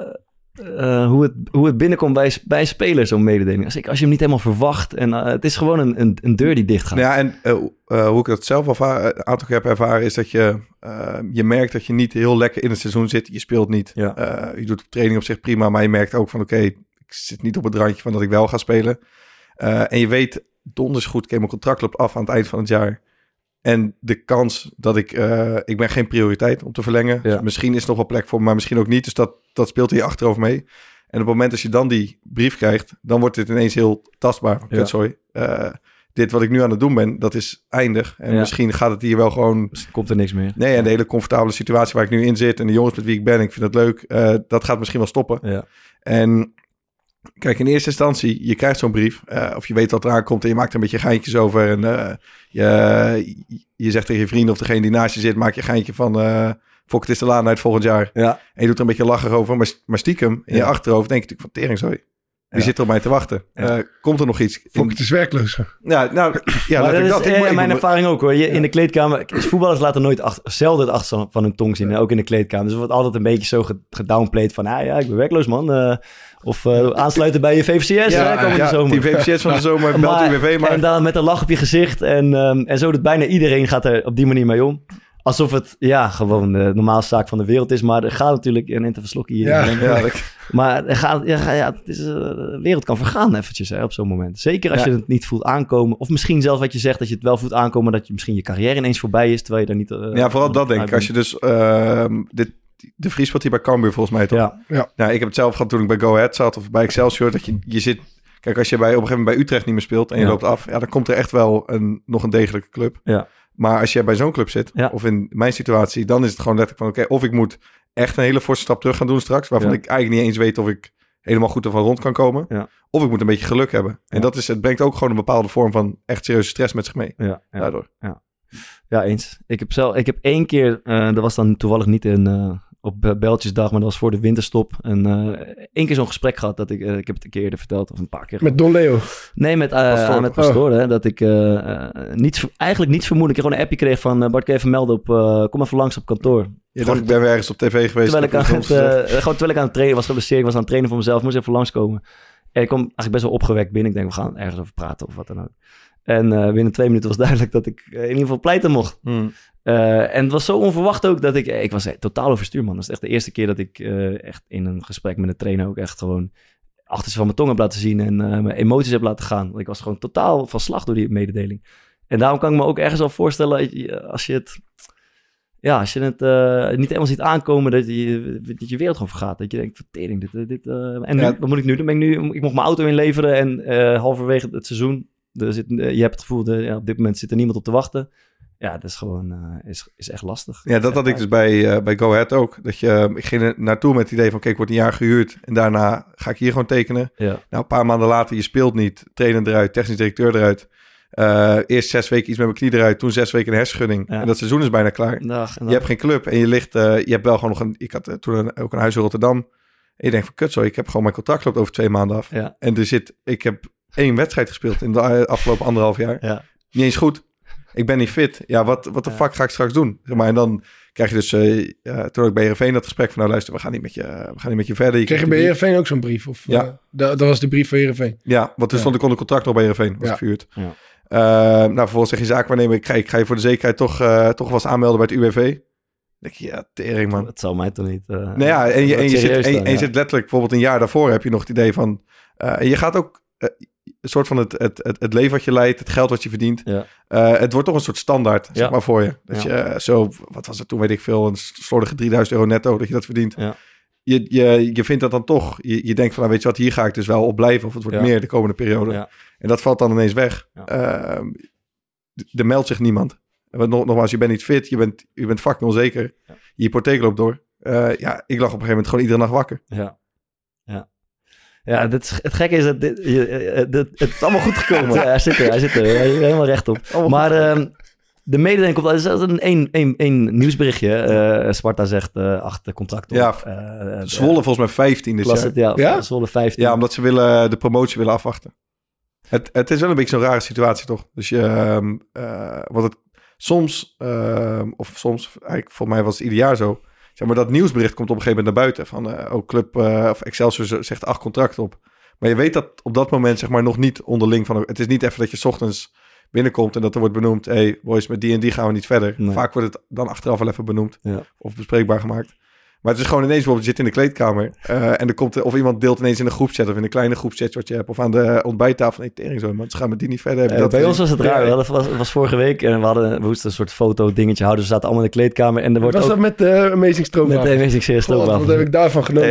Speaker 2: hoe het binnenkomt bij spelers, zo'n mededeling. Als je hem niet helemaal verwacht. En het is gewoon een deur die dicht gaat.
Speaker 4: Ja, en hoe ik dat zelf al een aantal keer heb ervaren, is dat je merkt dat je niet heel lekker in het seizoen zit. Je speelt niet. Ja. Je doet op training op zich prima, maar je merkt ook van oké, ik zit niet op het randje van dat ik wel ga spelen. En je weet, donders goed, ik heb mijn contract loopt af aan het eind van het jaar. En de kans dat ik ben geen prioriteit om te verlengen. Ja. Dus misschien is er nog wel plek voor me, maar misschien ook niet. Dus dat speelt hier achterover mee. En op het moment dat je dan die brief krijgt, dan wordt dit ineens heel tastbaar. Kutzooi. Dit wat ik nu aan het doen ben, dat is eindig. En misschien gaat het hier wel gewoon...
Speaker 2: Dus komt er niks meer.
Speaker 4: Nee, en de hele comfortabele situatie waar ik nu in zit en de jongens met wie ik ben, ik vind dat leuk. Dat gaat misschien wel stoppen. Ja. En kijk, in eerste instantie, je krijgt zo'n brief. Of je weet wat eraan komt en je maakt er een beetje geintjes over. En je zegt tegen je vrienden of degene die naast je zit, maak je een geintje van... Fok, het is de laan uit volgend jaar. Ja. En je doet er een beetje lachen over. Maar stiekem, in je achterhoofd denk je natuurlijk van teringzooi. Die zit er op mij te wachten. Ja. Komt er nog iets?
Speaker 6: Fok, het is werkloos.
Speaker 4: Ja, nou, ja, dat is
Speaker 2: mijn ervaring ook hoor. In de kleedkamer, voetballers laten nooit zelden het achter van hun tong zien. Ook in de kleedkamer. Dus er wordt altijd een beetje zo gedownplayed van, ik ben werkloos man. Of aansluiten bij je VVCS.
Speaker 4: De zomer. Die VVCS van de zomer belt UWV maar.
Speaker 2: En dan met een lach op je gezicht. En zo doet bijna iedereen gaat er op die manier mee om. Alsof het gewoon de normaalste zaak van de wereld is. Maar er gaat natuurlijk een interverslokken hier. Maar het is, de wereld kan vergaan eventjes op zo'n moment. Zeker als je het niet voelt aankomen. Of misschien zelfs wat je zegt, dat je het wel voelt aankomen. Dat je misschien je carrière ineens voorbij is. Terwijl je daar niet...
Speaker 4: vooral dat denk ik. Als je dus... De Vries speelt hier bij Cambuur volgens mij toch? Ja, ik heb het zelf gehad toen ik bij Go Ahead zat. Of bij Excelsior. Dat je zit... Kijk, als je op een gegeven moment bij Utrecht niet meer speelt. En je loopt af. Ja, dan komt er echt wel nog een degelijke club. Ja. Maar als jij bij zo'n club zit, of in mijn situatie, dan is het gewoon letterlijk van of ik moet echt een hele forse stap terug gaan doen straks, waarvan ik eigenlijk niet eens weet of ik helemaal goed ervan rond kan komen. Ja. Of ik moet een beetje geluk hebben. En het brengt ook gewoon een bepaalde vorm van echt serieuze stress met zich mee. Daardoor.
Speaker 2: Ja, eens. Ik heb 1 keer, dat was dan toevallig niet op Bijltjesdag, maar dat was voor de winterstop. En 1 keer zo'n gesprek gehad dat ik heb het een keer eerder verteld, of een paar keer.
Speaker 6: Met Don Leo?
Speaker 2: Nee, met Pastoor. Dat ik eigenlijk niets vermoedelijk gewoon een appje kreeg van Bart, kun je even melden kom even langs op kantoor.
Speaker 4: Je dacht, ik ben weer ergens op tv geweest.
Speaker 2: Terwijl ik aan het trainen was geblesseerd, ik was aan het trainen voor mezelf, moest even langskomen. En ik kwam eigenlijk best wel opgewekt binnen. Ik denk, we gaan ergens over praten of wat dan ook. En binnen 2 minuten was duidelijk dat ik in ieder geval pleiten mocht. En het was zo onverwacht ook dat ik was totaal overstuur, man. Dat is echt de eerste keer dat ik echt in een gesprek met een trainer ook echt gewoon achter van mijn tong heb laten zien en mijn emoties heb laten gaan. Want ik was gewoon totaal van slag door die mededeling. En daarom kan ik me ook ergens al voorstellen, als je het niet helemaal ziet aankomen, dat je wereld gewoon vergaat. Dat je denkt, vertering, wat moet ik nu doen? Ik mocht mijn auto inleveren en halverwege het seizoen, je hebt het gevoel, op dit moment zit er niemand op te wachten. Ja, dat is gewoon is echt lastig.
Speaker 4: Ja, dat had ik dus bij Go Ahead ook. Ik ging er naartoe met het idee van, ik word een jaar gehuurd en daarna ga ik hier gewoon tekenen. Ja. Nou, een paar maanden later, je speelt niet, trainer eruit, technisch directeur eruit. Eerst 6 weken iets met mijn knie eruit, toen 6 weken een hersenschudding. Ja. En dat seizoen is bijna klaar. Je hebt geen club en je hebt wel gewoon nog ik had toen ook een huis in Rotterdam. En je denkt van, kut zo, ik heb gewoon mijn contract loopt over 2 maanden af. Ja. En ik heb 1 wedstrijd gespeeld in de afgelopen 1,5 jaar. Ja. Niet eens goed. Ik ben niet fit. Ja, wat de fuck ga ik straks doen? Zeg maar, en dan krijg je dus... toen ik bij Heerenveen dat gesprek van... Nou luister, we gaan niet met je verder.
Speaker 6: Kreeg je bij Heerenveen ook zo'n brief? Of,
Speaker 4: ja.
Speaker 6: Dat was de brief van Heerenveen?
Speaker 4: Ja, want toen stond ik onder contract nog bij Heerenveen. Was verhuurd. Ja. Vervolgens zeg je zaakwaarnemer... Ik ga je voor de zekerheid toch wel eens aanmelden bij het UWV. Dan denk je, ja, tering man.
Speaker 2: Dat zal mij toch niet...
Speaker 4: nou ja, en je zit letterlijk... Bijvoorbeeld een jaar daarvoor heb je nog het idee van... en je gaat ook... een soort van het leven wat je leidt, het geld wat je verdient. Ja. Het wordt toch een soort standaard, zeg maar, voor je. Dat je wat was het toen, weet ik veel, een slordige €3.000 netto, dat je dat verdient. Ja. Je vindt dat dan toch. Je denkt van, weet je wat, hier ga ik dus wel op blijven. Of het wordt meer de komende periode. Ja. En dat valt dan ineens weg. Ja. Er meldt zich niemand. Nogmaals, je bent niet fit, je bent fucking onzeker. Ja. Je hypotheek loopt door. Ik lag op een gegeven moment gewoon iedere nacht wakker.
Speaker 2: Ja. Ja, het gekke is dat het is allemaal goed gekomen. Ja, hij zit er helemaal rechtop. Maar De mededeling komt... Dat is een nieuwsberichtje. Sparta zegt 8 contract op.
Speaker 4: Ja, Zwolle volgens mij 15 dit jaar.
Speaker 2: Ja, Zwolle 15.
Speaker 4: Ja, omdat ze de promotie willen afwachten. Het is wel een beetje zo'n rare situatie, toch? Dus wat het soms, eigenlijk voor mij was het ieder jaar zo... Zeg maar, dat nieuwsbericht komt op een gegeven moment naar buiten. Van club of Excelsior zegt 8 contracten op. Maar je weet dat op dat moment zeg maar nog niet onderling van... Het is niet even dat je 's ochtends binnenkomt en dat er wordt benoemd... Hey boys, met die en die gaan we niet verder. Nee. Vaak wordt het dan achteraf wel even benoemd of bespreekbaar gemaakt. Maar het is gewoon ineens bijvoorbeeld, je zit in de kleedkamer... en er komt of iemand deelt ineens in een groepchat... of in een kleine groepchat wat je hebt... of aan de ontbijttafel. Nee, tering zo, maar ze gaan met die niet verder.
Speaker 2: Bij ons was het raar. Dat was vorige week... en we moesten een soort foto-dingetje houden. Ze zaten allemaal in de kleedkamer... en er wordt
Speaker 6: was
Speaker 2: ook...
Speaker 6: dat met de Amazing Stroopwafel?
Speaker 2: Met de Amazing Stroopwafel.
Speaker 6: Wat heb ik daarvan genoten?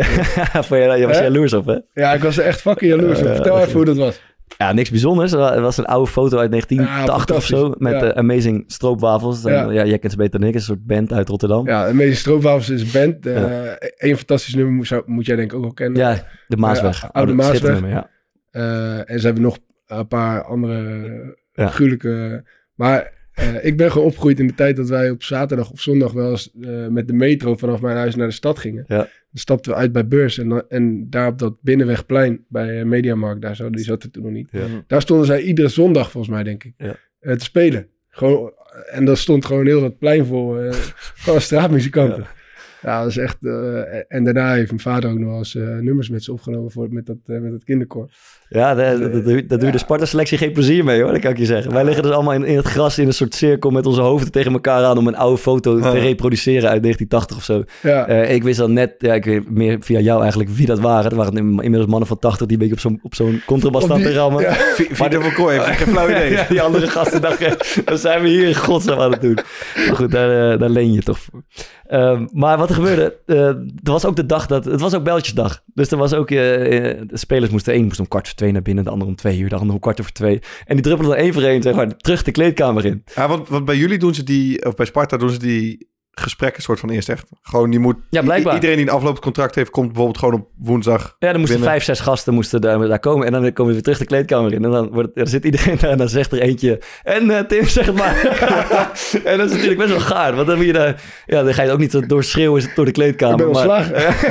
Speaker 2: Je was jaloers op, hè?
Speaker 6: Ja, ik was er echt fucking jaloers op. Vertel even hoe dat was.
Speaker 2: Ja, niks bijzonders. Er was een oude foto uit 1980 of zo... met Amazing Stroopwafels. Jij kent ze beter dan ik. Een soort band uit Rotterdam.
Speaker 6: Ja, Amazing Stroopwafels is een band. Een fantastisch nummer moet jij denk ik ook wel kennen.
Speaker 2: Ja, de Maasweg.
Speaker 6: Oude Maasweg.
Speaker 2: Ja.
Speaker 6: En ze hebben nog een paar andere gruwelijke... Maar ik ben gewoon opgegroeid in de tijd dat wij op zaterdag of zondag wel eens met de metro vanaf mijn huis naar de stad gingen. Ja. Dan stapten we uit bij Beurs en daar op dat Binnenwegplein bij Mediamarkt, daar zo, die zat er toen nog niet. Ja. Daar stonden zij iedere zondag volgens mij, denk ik, te spelen. Gewoon, en daar stond gewoon heel dat plein vol, gewoon straatmuzikanten. Ja, dat is echt... en daarna heeft mijn vader ook nog wel eens nummers met ze opgenomen met dat kinderkoor.
Speaker 2: Ja, daar doe je de Sparta-selectie geen plezier mee, hoor. Dat kan ik je zeggen. Wij liggen dus allemaal in het gras in een soort cirkel met onze hoofden tegen elkaar aan om een oude foto te reproduceren uit 1980 of zo. Ja. Ik wist al net, ik weet meer via jou eigenlijk wie dat waren. Er waren inmiddels mannen van 80 die een beetje op zo'n contrabas staan te rammen.
Speaker 4: Ja. Vito van Kooi heeft geen flauw idee.
Speaker 2: Die andere gasten dachten, dan zijn we hier in godsnaam aan het doen. Maar goed, daar leen je toch voor. Maar wat er gebeurde, er was ook de dag het was ook Bijltjesdag. Dus er was ook, de spelers moest om 1:15 naar binnen, de ander om 2:00, de ander om 1:15. En die druppelden er één voor één, zeg maar, terug de kleedkamer in.
Speaker 4: Ja, want bij jullie doen ze of bij Sparta doen ze die gesprekken soort van eerst echt. Gewoon, die moet... Ja, blijkbaar. Iedereen die een aflopend contract heeft, komt bijvoorbeeld gewoon op woensdag.
Speaker 2: Ja, dan moesten 5, 6 gasten daar komen. En dan komen we weer terug de kleedkamer in. En dan zit iedereen daar en dan zegt er eentje... En Tim, zeg het maar. En dat is natuurlijk best wel gaar. Want dan moet je daar... Ja, dan ga je ook niet zo doorschreeuwen door de kleedkamer.
Speaker 6: Ik ben ontslagen.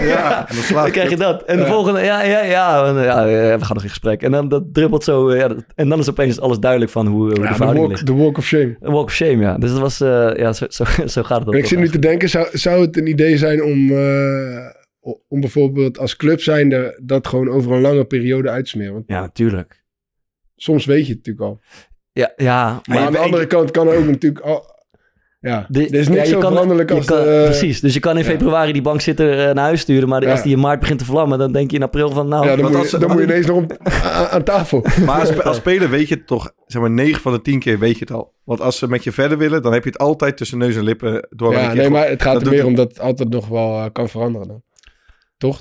Speaker 2: Dan krijg je dat. En de volgende... we gaan nog in gesprek. En dan dat druppelt zo... en dan is opeens alles duidelijk van hoe de verhouding ligt.
Speaker 6: De walk of shame.
Speaker 2: Een walk of shame, ja. Dus dat was... zo gaat het ook.
Speaker 6: Ik zit nu te denken, zou het een idee zijn om bijvoorbeeld als club zijnde dat gewoon over een lange periode uit te smeren? Want
Speaker 2: ja, natuurlijk.
Speaker 6: Soms weet je het natuurlijk al.
Speaker 2: Ja.
Speaker 6: Maar aan de andere kant kan er ook natuurlijk al... Ja, er is niks zo veranderlijk als...
Speaker 2: Precies, dus je kan in februari die bankzitter naar huis sturen, maar als die in maart begint te vlammen, dan denk je in april van nou...
Speaker 6: Ja, dan moet je ineens nog aan tafel.
Speaker 4: Maar als speler weet je het toch, zeg maar 9 van de 10 keer weet je het al. Want als ze met je verder willen, dan heb je het altijd tussen neus en lippen door.
Speaker 6: Ja, nee, maar het gaat er meer om dat het altijd nog wel kan veranderen dan. Toch?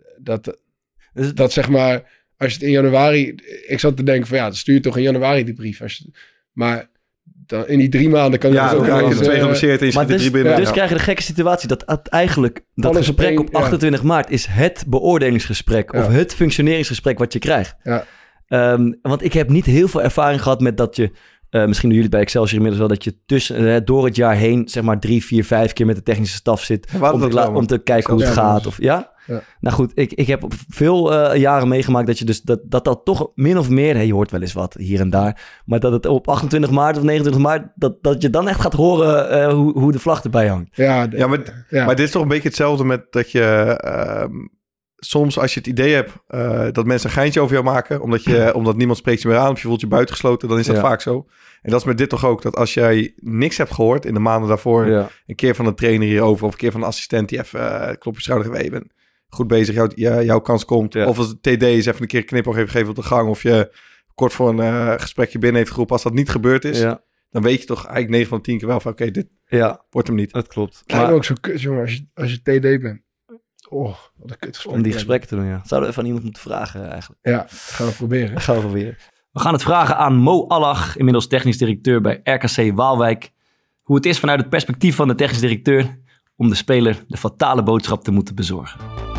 Speaker 6: Dat zeg maar, als je het in januari... Ik zat te denken van dan stuur je toch in januari die brief. Maar... Dan in die 3 maanden kan je dus ook...
Speaker 4: Ja, 2 geblesseerd en je schiet er 3 binnen.
Speaker 2: Dus krijg je de gekke situatie dat eigenlijk... Dat gesprek op 28 maart is het beoordelingsgesprek... of het functioneringsgesprek wat je krijgt. Ja. Want ik heb niet heel veel ervaring gehad met dat je... misschien doen jullie bij Excelsior inmiddels wel... dat je door het jaar heen... zeg maar 3, 4, 5 keer met de technische staf zit... om te kijken hoe het gaat. Of, ja? Nou goed, ik heb veel jaren meegemaakt... dat je dus dat toch min of meer... je hoort wel eens wat hier en daar... maar dat het op 28 maart of 29 maart... dat je dan echt gaat horen hoe de vlag erbij hangt.
Speaker 4: Maar dit is toch een beetje hetzelfde met dat je... soms als je het idee hebt dat mensen een geintje over jou maken... omdat niemand spreekt je meer aan... of je voelt je buitengesloten, dan is dat vaak zo. En dat is met dit toch ook, dat als jij niks hebt gehoord... in de maanden daarvoor, een keer van een trainer hierover... of een keer van een assistent die even klop je schouder geeft... je bent goed bezig, jouw kans komt. Of als het TD is, even een keer knipoog even geven op de gang... of je kort voor een gesprekje binnen heeft geroepen... als dat niet gebeurd is... dan weet je toch eigenlijk 9 van de 10 keer wel van... oké, dit wordt hem niet.
Speaker 2: Dat klopt.
Speaker 6: Het lijkt me ook zo kut, jongen, als je TD bent. Oh, wat een kutgesprek.
Speaker 2: Om die gesprekken te doen, Zouden we van iemand moeten vragen eigenlijk.
Speaker 6: Ja, gaan we proberen.
Speaker 2: We gaan het vragen aan Mo Allach, inmiddels technisch directeur bij RKC Waalwijk. Hoe het is vanuit het perspectief van de technisch directeur... om de speler de fatale boodschap te moeten bezorgen.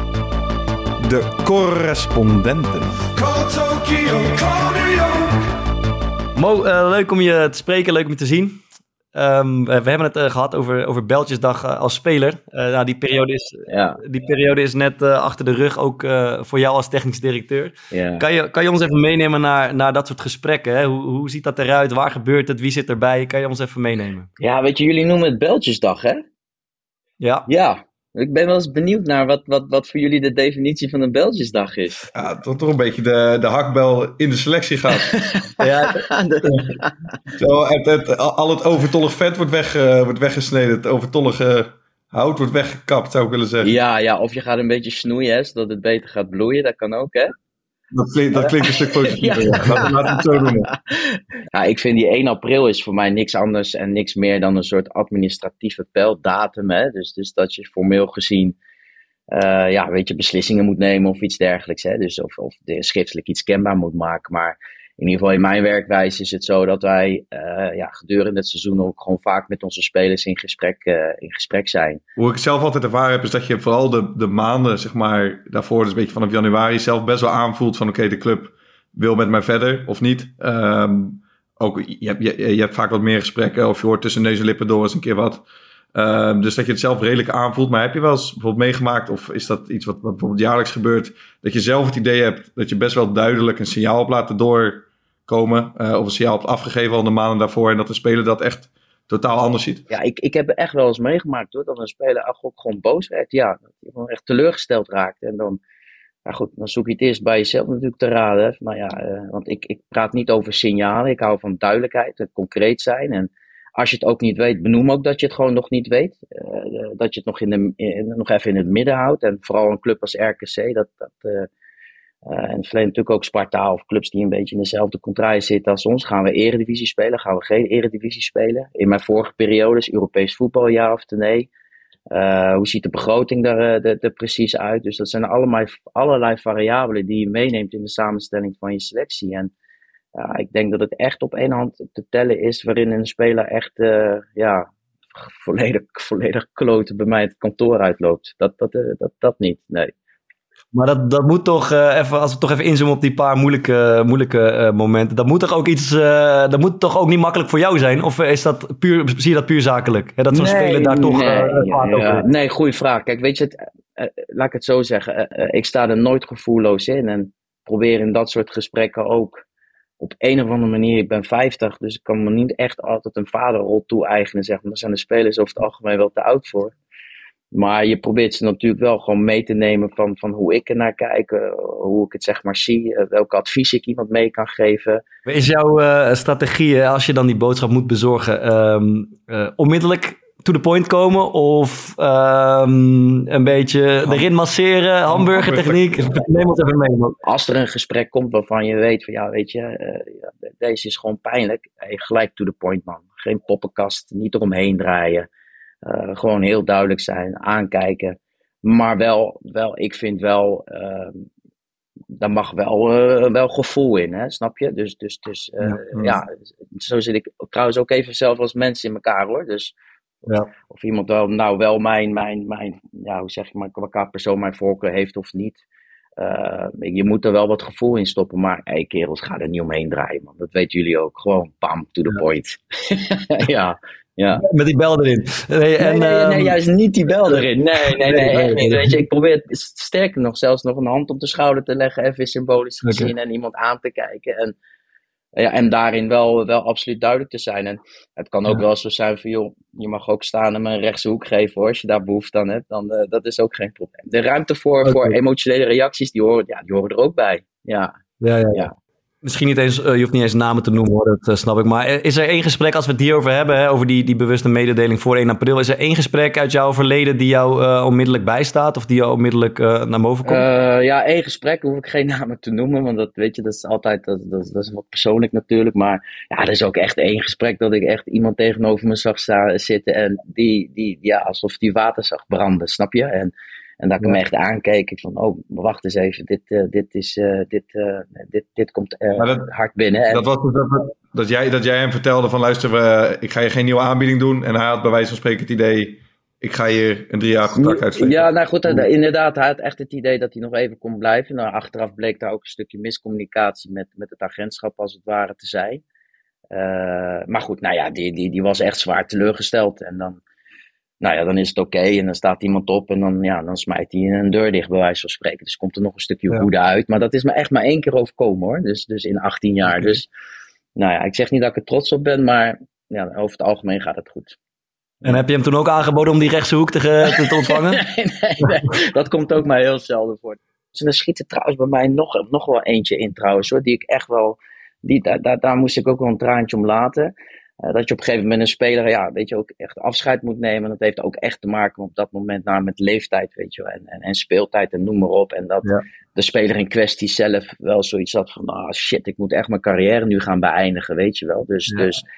Speaker 4: De correspondenten.
Speaker 2: Mo, leuk om je te spreken, leuk om je te zien. We hebben het gehad over Bijltjesdag als speler. Die periode is net achter de rug, ook voor jou als technisch directeur.
Speaker 9: Ja.
Speaker 2: Kan je ons even meenemen naar dat soort gesprekken? Hè? Hoe ziet dat eruit? Waar gebeurt het? Wie zit erbij? Kan je ons even meenemen?
Speaker 9: Ja, weet je, jullie noemen het Bijltjesdag, hè?
Speaker 2: Ja.
Speaker 9: Ja. Ik ben wel eens benieuwd naar wat voor jullie de definitie van een Bijltjesdag is.
Speaker 4: Ja, toch een beetje de hakbel in de selectie gaat. Al het overtollig vet wordt weggesneden. Het overtollige hout wordt weggekapt, zou ik willen zeggen.
Speaker 9: Ja, of je gaat een beetje snoeien, hè, zodat het beter gaat bloeien. Dat kan ook, hè?
Speaker 4: Dat klinkt een stuk positiever. Ja. Laten we het zo doen.
Speaker 9: Ja, ik vind die 1 april is voor mij niks anders en niks meer dan een soort administratieve pijldatum. Hè? Dus dat je formeel gezien beslissingen moet nemen of iets dergelijks. Hè? Dus of schriftelijk iets kenbaar moet maken. Maar in ieder geval in mijn werkwijze is het zo dat wij gedurende het seizoen ook gewoon vaak met onze spelers in gesprek zijn.
Speaker 4: Hoe ik het zelf altijd ervaren heb, is dat je vooral de maanden, zeg maar, daarvoor, dus een beetje vanaf januari, zelf best wel aanvoelt van oké, de club wil met mij verder of niet. Ook, je hebt vaak wat meer gesprekken of je hoort tussen neus en lippen door eens een keer wat. Dus dat je het zelf redelijk aanvoelt. Maar heb je wel eens bijvoorbeeld meegemaakt, of is dat iets wat bijvoorbeeld jaarlijks gebeurt, dat je zelf het idee hebt dat je best wel duidelijk een signaal hebt laten doorkomen, of een signaal hebt afgegeven al de maanden daarvoor, en dat de speler dat echt totaal anders ziet?
Speaker 9: Ja, ik heb echt wel eens meegemaakt hoor, dat een speler ook gewoon boos werd. Ja, dat hij gewoon echt teleurgesteld raakt. En dan zoek je het eerst bij jezelf natuurlijk te raden. Want ik praat niet over signalen. Ik hou van duidelijkheid, het concreet zijn. En als je het ook niet weet, benoem ook dat je het gewoon nog niet weet. Dat je het nog even in het midden houdt. En vooral een club als RKC, en het verleden natuurlijk ook Sparta of clubs die een beetje in dezelfde contraille zitten als ons. Gaan we eredivisie spelen? Gaan we geen eredivisie spelen? In mijn vorige periodes, Europees voetbal, ja of nee? Hoe ziet de begroting er precies uit? Dus dat zijn allerlei variabelen die je meeneemt in de samenstelling van je selectie. En ik denk dat het echt op één hand te tellen is waarin een speler echt volledig kloten bij mij het kantoor uitloopt. Dat niet, nee.
Speaker 2: Maar dat moet toch, als we toch even inzoomen op die paar moeilijke momenten, dat moet toch ook dat moet toch ook niet makkelijk voor jou zijn? Of zie je dat puur zakelijk? Hè, dat zo'n speler daar toch
Speaker 9: Nee, goede vraag. Kijk, weet je, laat ik het zo zeggen. Ik sta er nooit gevoelloos in en probeer in dat soort gesprekken ook op een of andere manier, ik ben 50, dus ik kan me niet echt altijd een vaderrol toe-eigenen, zeg maar. Daar zijn de spelers over het algemeen wel te oud voor. Maar je probeert ze natuurlijk wel gewoon mee te nemen van hoe ik er naar kijk, hoe ik het zeg maar zie, welke advies ik iemand mee kan geven.
Speaker 2: Is jouw strategie, als je dan die boodschap moet bezorgen, onmiddellijk to the point komen of een beetje erin masseren, hamburgertechniek? Neem ons even mee, man.
Speaker 9: Als er een gesprek komt waarvan je weet van deze is gewoon pijnlijk, gelijk to the point, man. Geen poppenkast, niet eromheen draaien. Gewoon heel duidelijk zijn, aankijken. Maar wel ik vind wel, daar mag wel gevoel in, hè, snap je? Dus zo zit ik trouwens ook even zelf als mens in elkaar, hoor. Dus of iemand wel mijn hoe zeg je maar, qua persoon mijn voorkeur heeft of niet. Je moet er wel wat gevoel in stoppen, maar kerels, ga er niet omheen draaien, man. Dat weten jullie ook. Gewoon bam, to the point. Ja.
Speaker 2: Met die bel erin.
Speaker 9: Nee, juist niet die bel erin. Nee, echt niet. Weet je, ik probeer sterker nog, zelfs nog een hand op de schouder te leggen, even symbolisch gezien, en iemand aan te kijken. En daarin wel absoluut duidelijk te zijn. En het kan ook wel zo zijn van, joh, je mag ook staan en me een rechtse hoek geven, hoor. Als je daar behoefte aan hebt, dan dat is ook geen probleem. De ruimte voor emotionele reacties, die horen er ook bij. Ja.
Speaker 2: Misschien niet eens, je hoeft niet eens namen te noemen, hoor, dat snap ik. Maar is er één gesprek, als we het hierover hebben, hè, over die bewuste mededeling voor 1 april, is er één gesprek uit jouw verleden die jou onmiddellijk bijstaat of die jou onmiddellijk naar boven komt?
Speaker 9: Één gesprek, hoef ik geen namen te noemen, want dat is altijd, dat is wat persoonlijk natuurlijk. Maar er is ook echt één gesprek dat ik echt iemand tegenover me zag zitten en die alsof die water zag branden, snap je? En dat ik hem echt aankeek, ik van, wacht eens even, dit komt hard binnen. En
Speaker 4: dat was dat jij hem vertelde van, luister, ik ga je geen nieuwe aanbieding doen. En hij had bij wijze van spreken het idee, ik ga hier een 3-jaar contract uitspreken.
Speaker 9: Ja, nou goed, inderdaad, hij had echt het idee dat hij nog even kon blijven. Nou, achteraf bleek daar ook een stukje miscommunicatie met het agentschap als het ware te zijn. Maar goed, nou ja, die was echt zwaar teleurgesteld. En dan, nou ja, dan is het oké. En dan staat iemand op en dan smijt hij een deur dicht, bij wijze van spreken. Dus komt er nog een stukje woede uit. Maar dat is me echt maar 1 keer overkomen, hoor. Dus in 18 jaar. Okay. Dus, nou ja, ik zeg niet dat ik er trots op ben, maar ja, over het algemeen gaat het goed.
Speaker 2: En heb je hem toen ook aangeboden om die rechtse hoek te ontvangen?
Speaker 9: Nee, dat komt ook maar heel zelden voor. Dus er schiet er trouwens bij mij nog wel eentje in trouwens, hoor. Die ik echt wel, daar moest ik ook wel een traantje om laten. Dat je op een gegeven moment een speler, ja, weet je, ook echt afscheid moet nemen. Dat heeft ook echt te maken op dat moment met leeftijd, weet je wel. En speeltijd en noem maar op. En dat de speler in kwestie zelf wel zoiets had van, shit, ik moet echt mijn carrière nu gaan beëindigen, weet je wel. Dus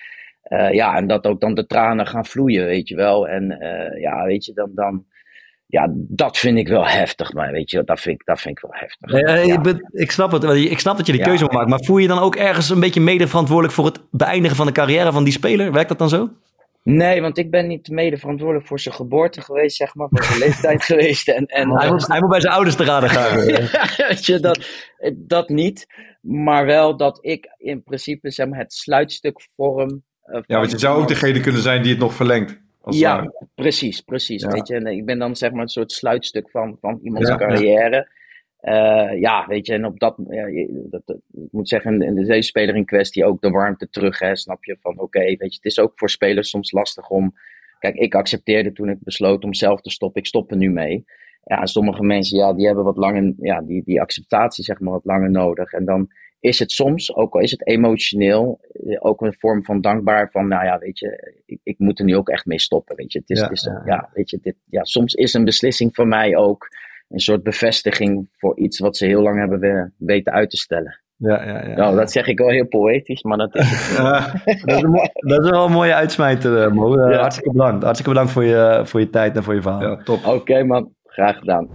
Speaker 9: en dat ook dan de tranen gaan vloeien, weet je wel. En weet je, dan ja, dat vind ik wel heftig, maar weet je, dat vind ik wel heftig.
Speaker 2: Ik snap het. Ik snap dat je die keuze moet maken, maar voel je dan ook ergens een beetje mede verantwoordelijk voor het beëindigen van de carrière van die speler? Werkt dat dan zo?
Speaker 9: Nee, want ik ben niet mede verantwoordelijk voor zijn geboorte geweest, zeg maar, voor zijn leeftijd geweest. En
Speaker 2: hij moet bij zijn ouders te raden gaan.
Speaker 9: Weet je, dat niet. Maar wel dat ik in principe, zeg maar, het sluitstuk vorm.
Speaker 4: Want je zou ook degene kunnen zijn die het nog verlengt.
Speaker 9: Ja, precies. Ja. Weet je, en ik ben dan, zeg maar, een soort sluitstuk van iemands carrière. Weet je, en op ik moet zeggen, in deze speler in kwestie ook de warmte terug, hè, snap je, van oké, weet je, het is ook voor spelers soms lastig om, kijk, ik accepteerde toen ik besloot om zelf te stoppen, ik stop er nu mee. Ja, en sommige mensen, die hebben wat langer, die acceptatie, zeg maar, wat langer nodig. En dan is het soms, ook al is het emotioneel, ook een vorm van dankbaar van, nou ja, weet je, ik moet er nu ook echt mee stoppen, weet je. Weet je, soms is een beslissing van mij ook een soort bevestiging voor iets wat ze heel lang hebben weten uit te stellen. Nou, dat zeg ik wel heel poëtisch, maar dat is het.
Speaker 2: Dat is wel een mooie uitsmijter, Mo. Hartstikke bedankt. Hartstikke bedankt voor je tijd en voor je verhaal.
Speaker 4: Ja, top.
Speaker 9: Oké, man. Graag gedaan.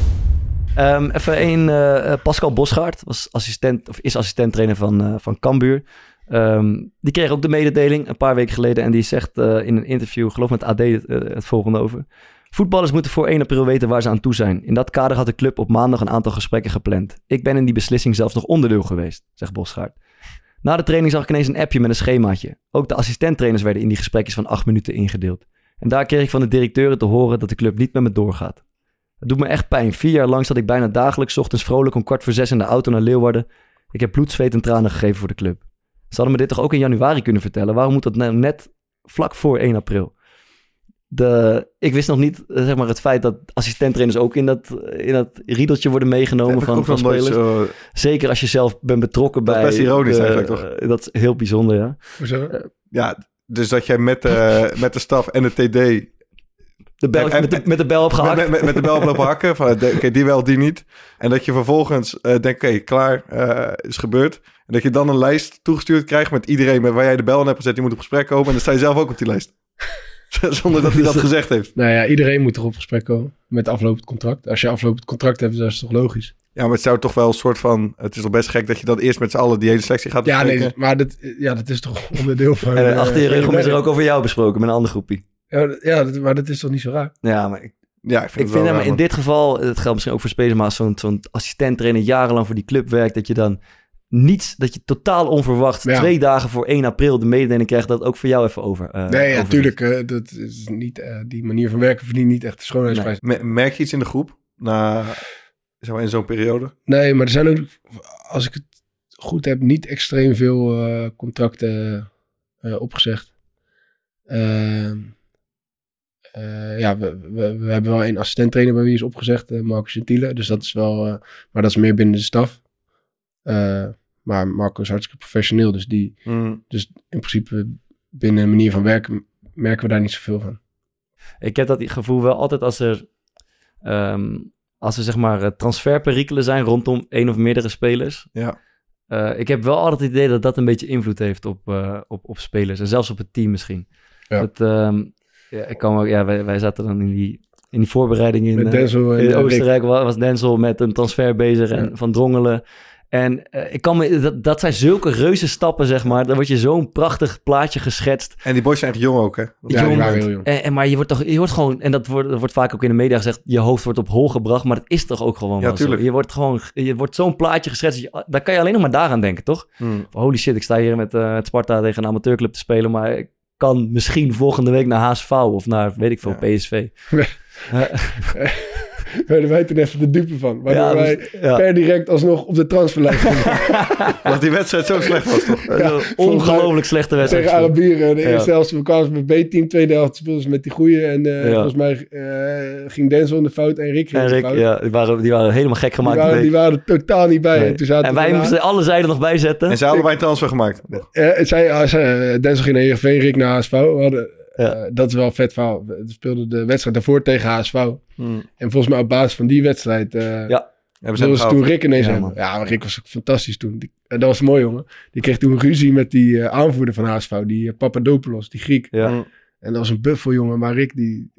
Speaker 2: Pascal Bosgaard is assistent-trainer van Cambuur. Die kreeg ook de mededeling een paar weken geleden. En die zegt in een interview, geloof met AD, het volgende over. Voetballers moeten voor 1 april weten waar ze aan toe zijn. In dat kader had de club op maandag een aantal gesprekken gepland. Ik ben in die beslissing zelfs nog onderdeel geweest, zegt Bosgaard. Na de training zag ik ineens een appje met een schemaatje. Ook de assistenttrainers werden in die gesprekjes van 8 minuten ingedeeld. En daar kreeg ik van de directeuren te horen dat de club niet met me doorgaat. Het doet me echt pijn. 4 jaar lang zat ik bijna dagelijks 's ochtends vrolijk om 5:45 in de auto naar Leeuwarden. Ik heb bloed, zweet en tranen gegeven voor de club. Ze hadden me dit toch ook in januari kunnen vertellen? Waarom moet dat nou net vlak voor 1 april? Ik wist nog niet, zeg maar, het feit dat assistenttrainers ook in dat riedeltje worden meegenomen van spelers. Zeker als je zelf bent betrokken bij.
Speaker 4: Dat is best ironisch eigenlijk, toch?
Speaker 2: Dat is heel bijzonder, ja.
Speaker 6: Hoezo?
Speaker 4: Dus dat jij met de staf en de TD...
Speaker 2: met de bel op gehakt.
Speaker 4: Met de bel op lopen hakken. Van, die wel, die niet. En dat je vervolgens denkt, oké, klaar, is gebeurd. En dat je dan een lijst toegestuurd krijgt met iedereen waar jij de bel in hebt gezet. Die moet op gesprek komen. En dan sta je zelf ook op die lijst. Zonder dat hij dat gezegd heeft.
Speaker 6: Nou ja, iedereen moet toch op gesprek komen met aflopend contract. Als je aflopend contract hebt, dan is het toch logisch.
Speaker 4: Ja, maar het zou toch wel een soort van... Het is toch best gek dat je dan eerst met z'n allen die hele selectie gaat bespreken.
Speaker 6: Ja, nee, maar dat is toch onderdeel van...
Speaker 2: En achter je rug is er ook over jou besproken met een andere groepie.
Speaker 6: Maar dat is toch niet zo raar?
Speaker 2: Ja, maar ik vind hem in dit geval... Het geldt misschien ook voor spelers, maar als zo'n assistent-trainer jarenlang voor die club werkt, dat je dan dat je totaal onverwacht 2 dagen voor 1 april de mededeling krijgt, dat ook voor jou even over.
Speaker 6: Natuurlijk. Dat is niet, die manier van werken verdient niet echt de schoonheidsprijs.
Speaker 4: Merk je iets in de groep zeg maar in zo'n periode?
Speaker 6: Nee, maar er zijn ook, als ik het goed heb, niet extreem veel contracten opgezegd. We hebben wel 1 assistent-trainer bij wie is opgezegd, Marco Gentile. Dus dat is wel, maar dat is meer binnen de staf. Maar Marco is hartstikke professioneel, dus dus in principe binnen een manier van werken merken we daar niet zoveel van.
Speaker 2: Ik heb dat gevoel wel altijd als er zeg maar transferperikelen zijn rondom 1 of meerdere spelers.
Speaker 4: Ja.
Speaker 2: Ik heb wel altijd het idee dat dat een beetje invloed heeft op spelers en zelfs op het team misschien. Ja. Wij zaten dan in die voorbereiding in Oostenrijk was Denzel met een transfer bezig en Van Drongelen. En dat zijn zulke reuze stappen, zeg maar. Dan wordt je zo'n prachtig plaatje geschetst.
Speaker 4: En die boys zijn echt jong ook, hè?
Speaker 6: Ja, die waren heel jong.
Speaker 2: Maar je wordt gewoon... En dat wordt vaak ook in de media gezegd... Je hoofd wordt op hol gebracht. Maar dat is toch ook gewoon wel zo. Je wordt zo'n plaatje geschetst. Daar kan je alleen nog maar daaraan denken, toch? Holy shit, ik sta hier met Sparta tegen een amateurclub te spelen. Maar ik kan misschien volgende week naar HSV of naar, weet ik veel, PSV.
Speaker 6: Werden wij toen even de dupe van. Waardoor wij per direct alsnog op de transferlijst
Speaker 4: Dat die wedstrijd zo slecht was, toch?
Speaker 2: Ongelooflijk slechte wedstrijd.
Speaker 6: Tegen Arabieren. De eerste helft, we kwamen met B-team. Tweede helft speelden ze met die goeie. En volgens mij ging Denzel in de fout en Rick ging in de fout.
Speaker 2: Ja, die waren helemaal gek gemaakt.
Speaker 6: Die waren er totaal niet bij.
Speaker 2: Nee. En wij moesten alle zijden nog bijzetten.
Speaker 4: En zij hadden wij een transfer gemaakt.
Speaker 6: Denzel ging naar Heerenveen, Rick naar HSV. Dat is wel een vet verhaal. We speelden de wedstrijd daarvoor tegen HSV. En volgens mij op basis van die wedstrijd... wilden ze toen Rick ineens hebben. Ja, maar Rick was ook fantastisch toen. Dat was mooi, jongen. Die kreeg toen ruzie met die aanvoerder van HSV. Die Papadopoulos, die Griek. Ja. En dat was een buffel, jongen. Maar Rick, die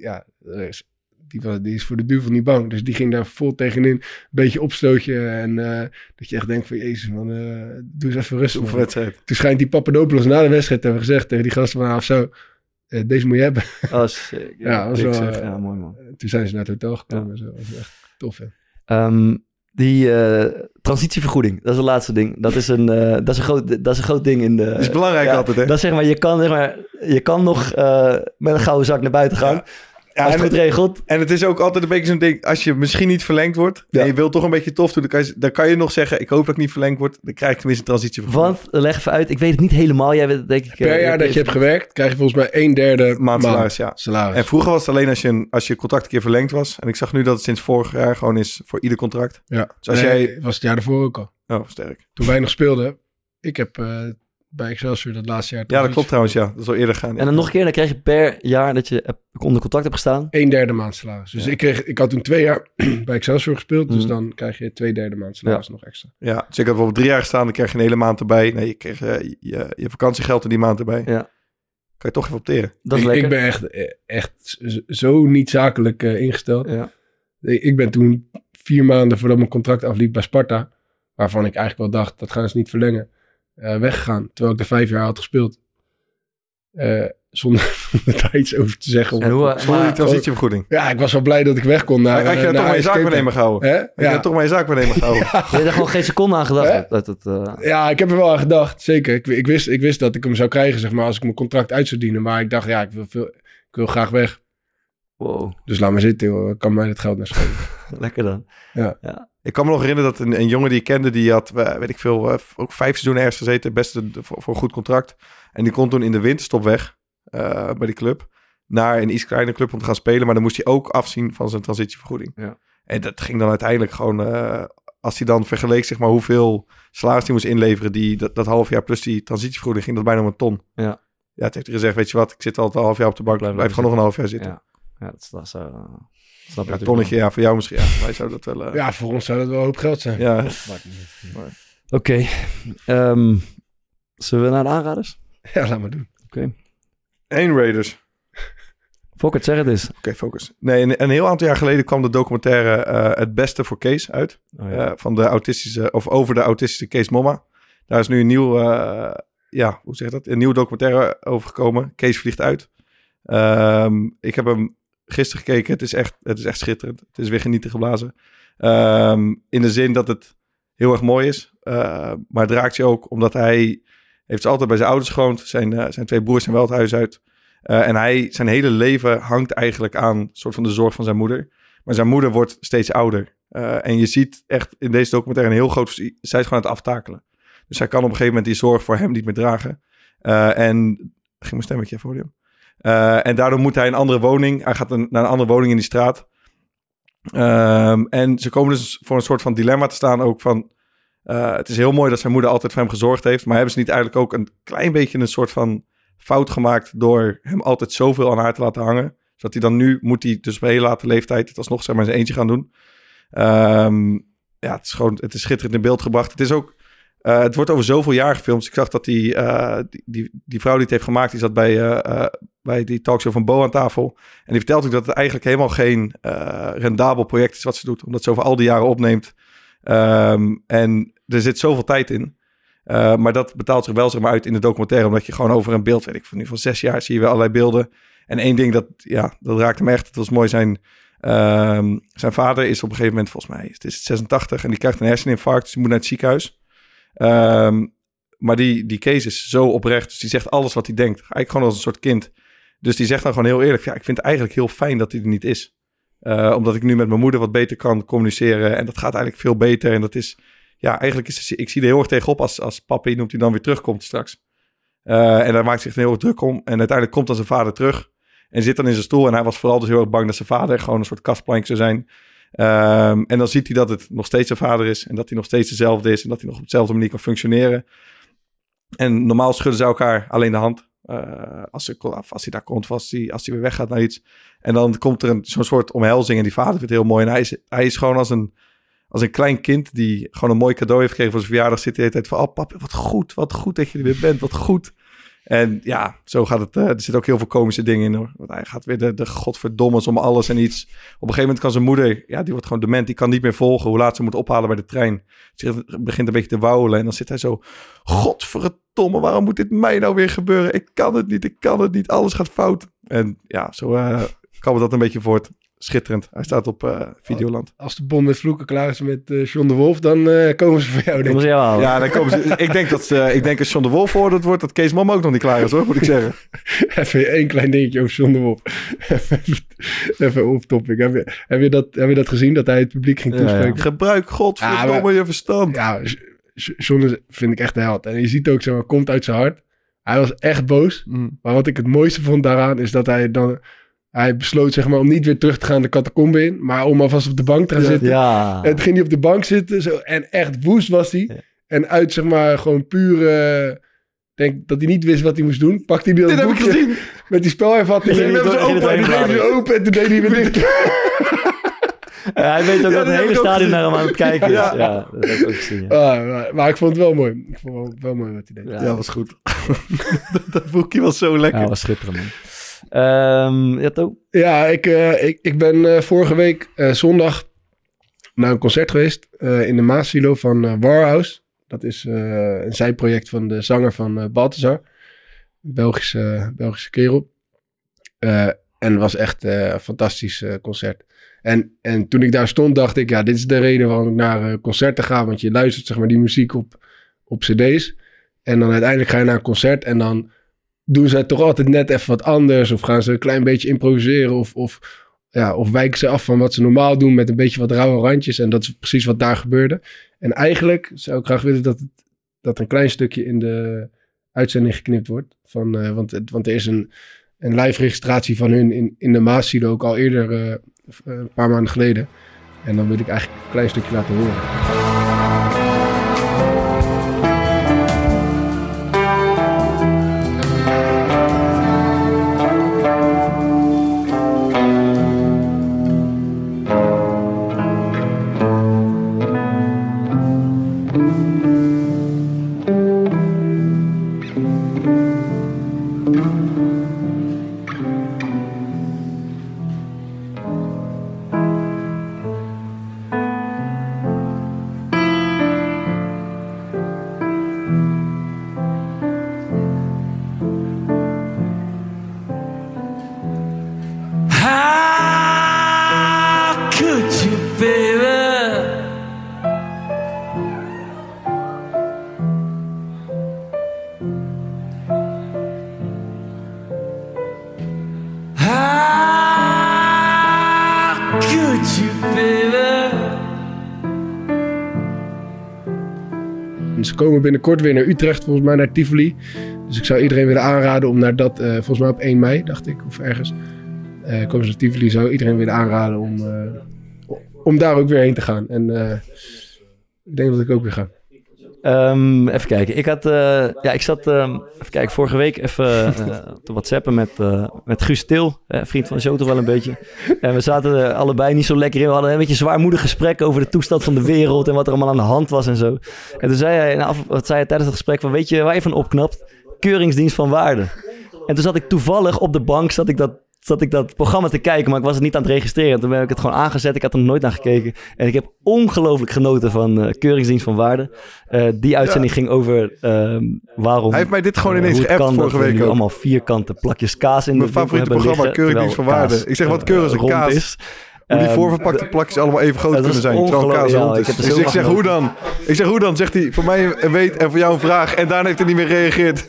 Speaker 6: is voor de duivel niet bang. Dus die ging daar vol tegenin. Een beetje opstootje. En dat je echt denkt van... Jezus, man. Doe eens even rustig. Toen schijnt die Papadopoulos na de wedstrijd te hebben gezegd... tegen die gasten van HSV... deze moet je hebben.
Speaker 2: Oh, sick. Ja, mooi man.
Speaker 6: Toen zijn ze naar het hotel gekomen. Ja. Dat was echt tof, hè.
Speaker 2: Die transitievergoeding, dat is het laatste ding. Dat is een groot ding in de...
Speaker 4: Dat is belangrijk altijd, hè?
Speaker 2: Dat zeg maar, je kan nog met een gouden zak naar buiten gaan. Ja, als het goed regelt.
Speaker 4: En het is ook altijd een beetje zo'n ding... als je misschien niet verlengd wordt... en je wilt toch een beetje tof doen... dan kan je nog zeggen... ik hoop dat ik niet verlengd word... dan krijg ik tenminste een transitievergoeding.
Speaker 2: Want, leg even uit... ik weet het niet helemaal... Jij weet, denk ik,
Speaker 6: per jaar dat je hebt gewerkt... krijg je volgens mij 1/3 maand salaris.
Speaker 4: En vroeger was het alleen als je contract een keer verlengd was... en ik zag nu dat het sinds vorig jaar gewoon is... voor ieder contract.
Speaker 6: Ja, dus als jij... was het jaar ervoor ook al.
Speaker 4: Oh, sterk.
Speaker 6: Toen wij nog speelden... ik heb... bij Excelsior dat laatste jaar.
Speaker 4: Ja, dat klopt trouwens, ja. Dat is al eerder gaan.
Speaker 2: En dan nog een keer, dan krijg je per jaar dat je onder contract hebt gestaan...
Speaker 6: 1/3 maand salaris. Dus ik had toen 2 jaar bij Excelsior gespeeld, dus dan krijg je 2/3 maand salaris nog extra.
Speaker 4: Ja, dus ik had bijvoorbeeld 3 jaar gestaan, dan krijg je een hele maand erbij. Nee, je kreeg je vakantiegeld in die maand erbij. Ja. Kan je toch even opteren.
Speaker 2: Dat is lekker.
Speaker 6: Ik ben echt zo niet zakelijk ingesteld. Ja. Ik ben toen 4 maanden voordat mijn contract afliep bij Sparta, waarvan ik eigenlijk wel dacht, dat gaan ze niet verlengen. Weggegaan, terwijl ik er 5 jaar had gespeeld. Zonder daar iets over te zeggen.
Speaker 4: En zonder die transitievergoeding?
Speaker 6: Ja, ik was wel blij dat ik weg kon.
Speaker 4: Had je toch maar je zaakwaarnemer gehouden? Ja, toch maar je zaakwaarnemer gehouden.
Speaker 2: Je hebt er gewoon geen seconde aan gedacht?
Speaker 6: Ja, ik heb er wel aan gedacht, zeker. Ik wist dat ik hem zou krijgen, zeg maar, als ik mijn contract uit zou dienen. Maar ik dacht, ja, ik wil graag weg.
Speaker 2: Wow.
Speaker 6: Dus laat maar zitten, joh. Ik kan mij het geld naar schelen.
Speaker 2: Lekker dan.
Speaker 6: Ja.
Speaker 4: Ik kan me nog herinneren dat een jongen die ik kende... die had, weet ik veel, ook 5 seizoenen ergens gezeten. Beste voor een goed contract. En die kon toen in de winterstop weg bij die club. Naar een iets kleinere club om te gaan spelen. Maar dan moest hij ook afzien van zijn transitievergoeding. Ja. En dat ging dan uiteindelijk gewoon... als hij dan vergeleek, zeg maar, hoeveel salaris hij moest inleveren... dat half jaar plus die transitievergoeding... ging dat bijna om een ton.
Speaker 2: Ja.
Speaker 4: Ja, het heeft hij gezegd, weet je wat... ik zit al een half jaar op de bank. Blijf gewoon nog een half jaar zitten.
Speaker 2: Ja, dat is...
Speaker 4: Snap je, tonnetje, voor jou misschien. Ja, wij zouden dat wel...
Speaker 6: Ja, voor ons zou dat wel een hoop geld zijn.
Speaker 4: Ja.
Speaker 2: Oké. Zullen we naar de aanraders?
Speaker 6: Ja, laat maar doen.
Speaker 2: Oké.
Speaker 4: 1 Raiders.
Speaker 2: Fokkert, zeg het eens.
Speaker 4: Oké, focus. Nee, een heel aantal jaar geleden kwam de documentaire Het Beste voor Kees uit. Van de autistische, of over de autistische Kees Momma. Daar is nu een nieuw, hoe zeg je dat? Een nieuwe documentaire over gekomen. Kees vliegt uit. Ik heb hem gisteren gekeken. Het is echt schitterend. Het is weer genieten geblazen. In de zin dat het heel erg mooi is. Maar het raakt je ook omdat hij heeft altijd bij zijn ouders gewoond. Zijn 2 broers zijn wel het huis uit. En zijn hele leven hangt eigenlijk aan soort van de zorg van zijn moeder. Maar zijn moeder wordt steeds ouder. En je ziet echt in deze documentaire een heel groot... Zij is gewoon aan het aftakelen. Dus hij kan op een gegeven moment die zorg voor hem niet meer dragen. En... Ging mijn stemmetje even, Podium. En daardoor moet hij een andere woning. Hij gaat naar een andere woning in die straat. En ze komen dus voor een soort van dilemma te staan ook van... het is heel mooi dat zijn moeder altijd voor hem gezorgd heeft. Maar hebben ze niet eigenlijk ook een klein beetje een soort van fout gemaakt... door hem altijd zoveel aan haar te laten hangen? Zodat hij dan nu moet hij dus op een hele late leeftijd... het alsnog zeg maar zijn eentje gaan doen. Het is schitterend in beeld gebracht. Het is ook... het wordt over zoveel jaar gefilmd. Dus ik zag dat die vrouw die het heeft gemaakt... die zat bij die talkshow van Bo aan tafel. En die vertelt ook dat het eigenlijk helemaal geen rendabel project is wat ze doet. Omdat ze over al die jaren opneemt. En er zit zoveel tijd in. Maar dat betaalt zich wel zeg maar uit in de documentaire. Omdat je gewoon over een beeld, weet ik van 6 jaar, zie je weer allerlei beelden. En één ding, dat raakte me echt. Het was mooi. Zijn vader is op een gegeven moment, volgens mij, het is 86. En die krijgt een herseninfarct. Dus die moet naar het ziekenhuis. Maar die Kees is zo oprecht. Dus die zegt alles wat hij denkt. Eigenlijk gewoon als een soort kind. Dus die zegt dan gewoon heel eerlijk. Ja, ik vind het eigenlijk heel fijn dat hij er niet is. Omdat ik nu met mijn moeder wat beter kan communiceren. En dat gaat eigenlijk veel beter. En dat is... Ja, eigenlijk ik zie er heel erg tegenop als papi, noemt hij dan weer terugkomt straks. En daar maakt zich heel erg druk om. En uiteindelijk komt dan zijn vader terug. En zit dan in zijn stoel. En hij was vooral dus heel erg bang dat zijn vader gewoon een soort kastplank zou zijn. En dan ziet hij dat het nog steeds zijn vader is. En dat hij nog steeds dezelfde is. En dat hij nog op dezelfde manier kan functioneren. En normaal schudden ze elkaar alleen de hand. Als hij daar komt, als hij weer weggaat naar iets. En dan komt er zo'n soort omhelzing. En die vader vindt het heel mooi. En hij is gewoon als een klein kind die gewoon een mooi cadeau heeft gekregen voor zijn verjaardag. Zit de hele tijd van, oh papa, wat goed dat je er weer bent. Wat goed. En ja, zo gaat het. Er zitten ook heel veel komische dingen in, hoor. Want hij gaat weer de godverdommes om alles en iets. Op een gegeven moment kan zijn moeder, ja, die wordt gewoon dement. Die kan niet meer volgen hoe laat ze moet ophalen bij de trein. Ze begint een beetje te wauwelen. En dan zit hij zo, godverdomme, waarom moet dit mij nou weer gebeuren? Ik kan het niet. Alles gaat fout. En ja, zo kwam dat een beetje voort. Schitterend. Hij staat op Videoland.
Speaker 6: Als de bom met vloeken klaar is met John de Wolf, dan komen ze voor jou, denk ik.
Speaker 2: Ja,
Speaker 4: dan komen ze. Ik denk als John de Wolf veroordeeld wordt, dat Kees Mom ook nog niet klaar is, hoor, moet ik zeggen.
Speaker 6: Even één klein dingetje over John de Wolf. Even off topic. Heb je dat gezien, dat hij het publiek ging toespreken?
Speaker 4: Ja. Gebruik godverdomme je verstand.
Speaker 6: Ja, John vind ik echt de held. En je ziet ook, zeg maar, komt uit zijn hart. Hij was echt boos. Maar wat ik het mooiste vond daaraan, is dat hij besloot, zeg maar, om niet weer terug te gaan de catacombe in, maar om alvast op de bank te gaan zitten.
Speaker 2: Ja.
Speaker 6: En toen ging hij op de bank zitten zo, en echt woest was hij. Ja. En uit, zeg maar, gewoon pure... denk dat hij niet wist wat hij moest doen. Pakte hij dat boekje gezien met die spelervatting. En die deed hij open en toen deed hij weer dicht.
Speaker 2: Hij weet ook dat het hele stadion naar hem aan het kijken is. Ja, dat heb ik ook gezien. Ja.
Speaker 6: Maar ik vond het wel mooi. Ik vond het wel mooi wat hij deed.
Speaker 4: Ja, was goed. Dat boekje was zo lekker.
Speaker 2: Ja, was schitterend, man.
Speaker 6: Ja, ik ben vorige week zondag naar een concert geweest in de Maasilo van Warhouse. Dat is een zijproject van de zanger van Balthazar. Belgische kerel. En het was echt een fantastisch concert. En toen ik daar stond, dacht ik, ja, dit is de reden waarom ik naar concerten ga. Want je luistert, zeg maar, die muziek op cd's. En dan uiteindelijk ga je naar een concert en dan doen ze het toch altijd net even wat anders. Of gaan ze een klein beetje improviseren. Of wijken ze af van wat ze normaal doen met een beetje wat rauwe randjes. En dat is precies wat daar gebeurde. En eigenlijk zou ik graag willen dat een klein stukje in de uitzending geknipt wordt. Want er is een live registratie van hun in de Maasilo ook al eerder, een paar maanden geleden. En dan wil ik eigenlijk een klein stukje laten horen. Ze komen binnenkort weer naar Utrecht, volgens mij naar Tivoli. Dus ik zou iedereen willen aanraden om naar dat, volgens mij op 1 mei, dacht ik, of ergens. Komen ze naar Tivoli, zou iedereen willen aanraden om daar ook weer heen te gaan. En ik denk dat ik ook weer ga.
Speaker 2: Even kijken. Ik zat even kijken, vorige week even te whatsappen met Guus Til, vriend van de show toch wel een beetje. En we zaten allebei niet zo lekker in. We hadden een beetje een zwaarmoedig gesprek over de toestand van de wereld en wat er allemaal aan de hand was en zo. En toen zei hij, wat zei hij tijdens het gesprek van, weet je waar je van opknapt? Keuringsdienst van waarde. En toen zat ik toevallig op de bank, zat ik dat programma te kijken, maar ik was het niet aan het registreren. Toen heb ik het gewoon aangezet. Ik had er nog nooit naar gekeken. En ik heb ongelooflijk genoten van Keuringsdienst van Waarde. Die uitzending ging over waarom...
Speaker 4: Hij heeft mij dit gewoon ineens geappt vorige week ook.
Speaker 2: Allemaal vierkante plakjes kaas in de winkel hebben liggen.
Speaker 4: Mijn favoriete programma, Keuringsdienst van Waarde. Ik zeg, wat keurig is een kaas? Is. Hoe die voorverpakte plakjes allemaal even groot kunnen zijn. Terwijl kaas rond is. Dus ik zeg, hoe dan? Ik zeg, hoe dan? Zegt hij, voor mij een weet en voor jou een vraag. En daarna heeft hij niet meer gereageerd.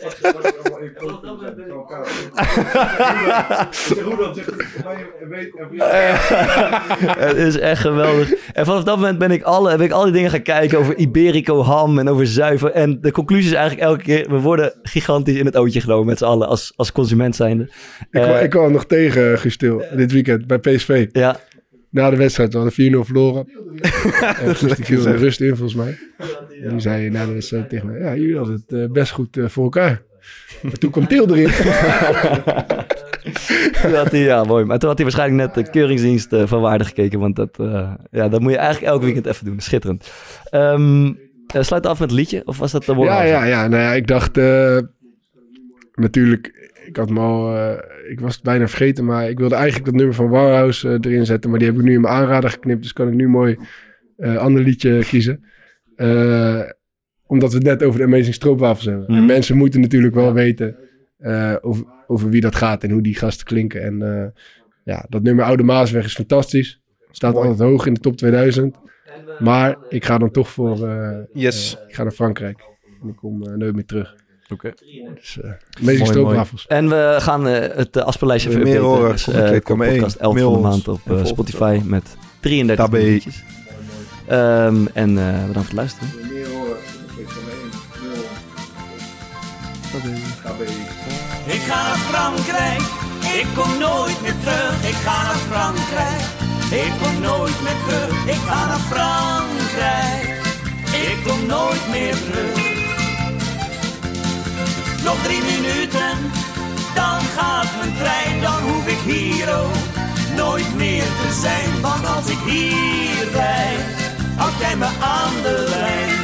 Speaker 2: Het is echt geweldig. En vanaf dat moment heb ik al die dingen gaan kijken over Iberico ham en over zuiver. En de conclusie is eigenlijk elke keer, we worden gigantisch in het ootje genomen met z'n allen als consument zijnde.
Speaker 6: Ik kwam nog tegen, Gustil, dit weekend bij PSV.
Speaker 2: Ja.
Speaker 6: Na de wedstrijd, we hadden 4-0 verloren. En die viel de rust in, volgens mij. En die zei na de wedstrijd tegen mij, ja, jullie hadden het best goed voor elkaar. Maar toen kwam Til erin.
Speaker 2: Toen had hij, mooi. Maar toen had hij waarschijnlijk net de Keuringsdienst van Waarde gekeken. Want dat moet je eigenlijk elk weekend even doen. Schitterend. Sluit af met het liedje? Of was dat de
Speaker 6: Ja. Nou ja, ik dacht... natuurlijk... Ik was het bijna vergeten, maar ik wilde eigenlijk dat nummer van Warhouse erin zetten. Maar die heb ik nu in mijn aanrader geknipt, dus kan ik nu mooi ander liedje kiezen. Omdat we het net over de Amazing Stroopwafels hebben. En mensen moeten natuurlijk wel weten over wie dat gaat en hoe die gasten klinken. En dat nummer Oude Maasweg is fantastisch. Staat altijd hoog in de top 2000. Maar ik ga dan toch voor... ik ga naar Frankrijk. En ik kom nooit meer terug.
Speaker 2: Oké.
Speaker 6: Dus Amazing Stroopwafels.
Speaker 2: En we gaan het afspeellijstje even updaten. Dus, podcast 11 van de maand op Spotify met 33 liedjes. En bedankt voor het luisteren.
Speaker 10: Ik ga naar Frankrijk, ik kom nooit meer terug. Ik ga naar Frankrijk, ik kom nooit meer terug. Ik ga naar Frankrijk, ik kom nooit meer terug. Nog 3 minuten, dan gaat mijn trein. Dan hoef ik hier ook nooit meer te zijn. Want als ik hier blijf, houd jij me aan de lijn.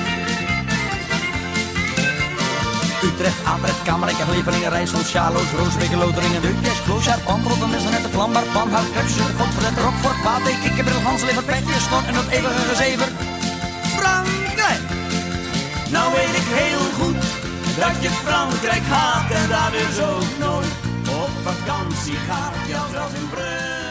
Speaker 10: Utrecht, Atrecht, Kamerijk, Leveringen, Rijssel, Sjaloos, Roosbeek, Loteringen, Deukjes, Kloosjaar, Pantrotten, Messenetten, Vlambaar, Panhard, Krepsje, Godverlet, Rockfort, Pate, Kikkerbril, Hanslever, Petje, Stok en dat eeuwige gezever. Frankrijk! Nou weet ik heel goed dat je Frankrijk haat en daar dus ook nooit op vakantie gaat. Ja, zelfs in Brugge.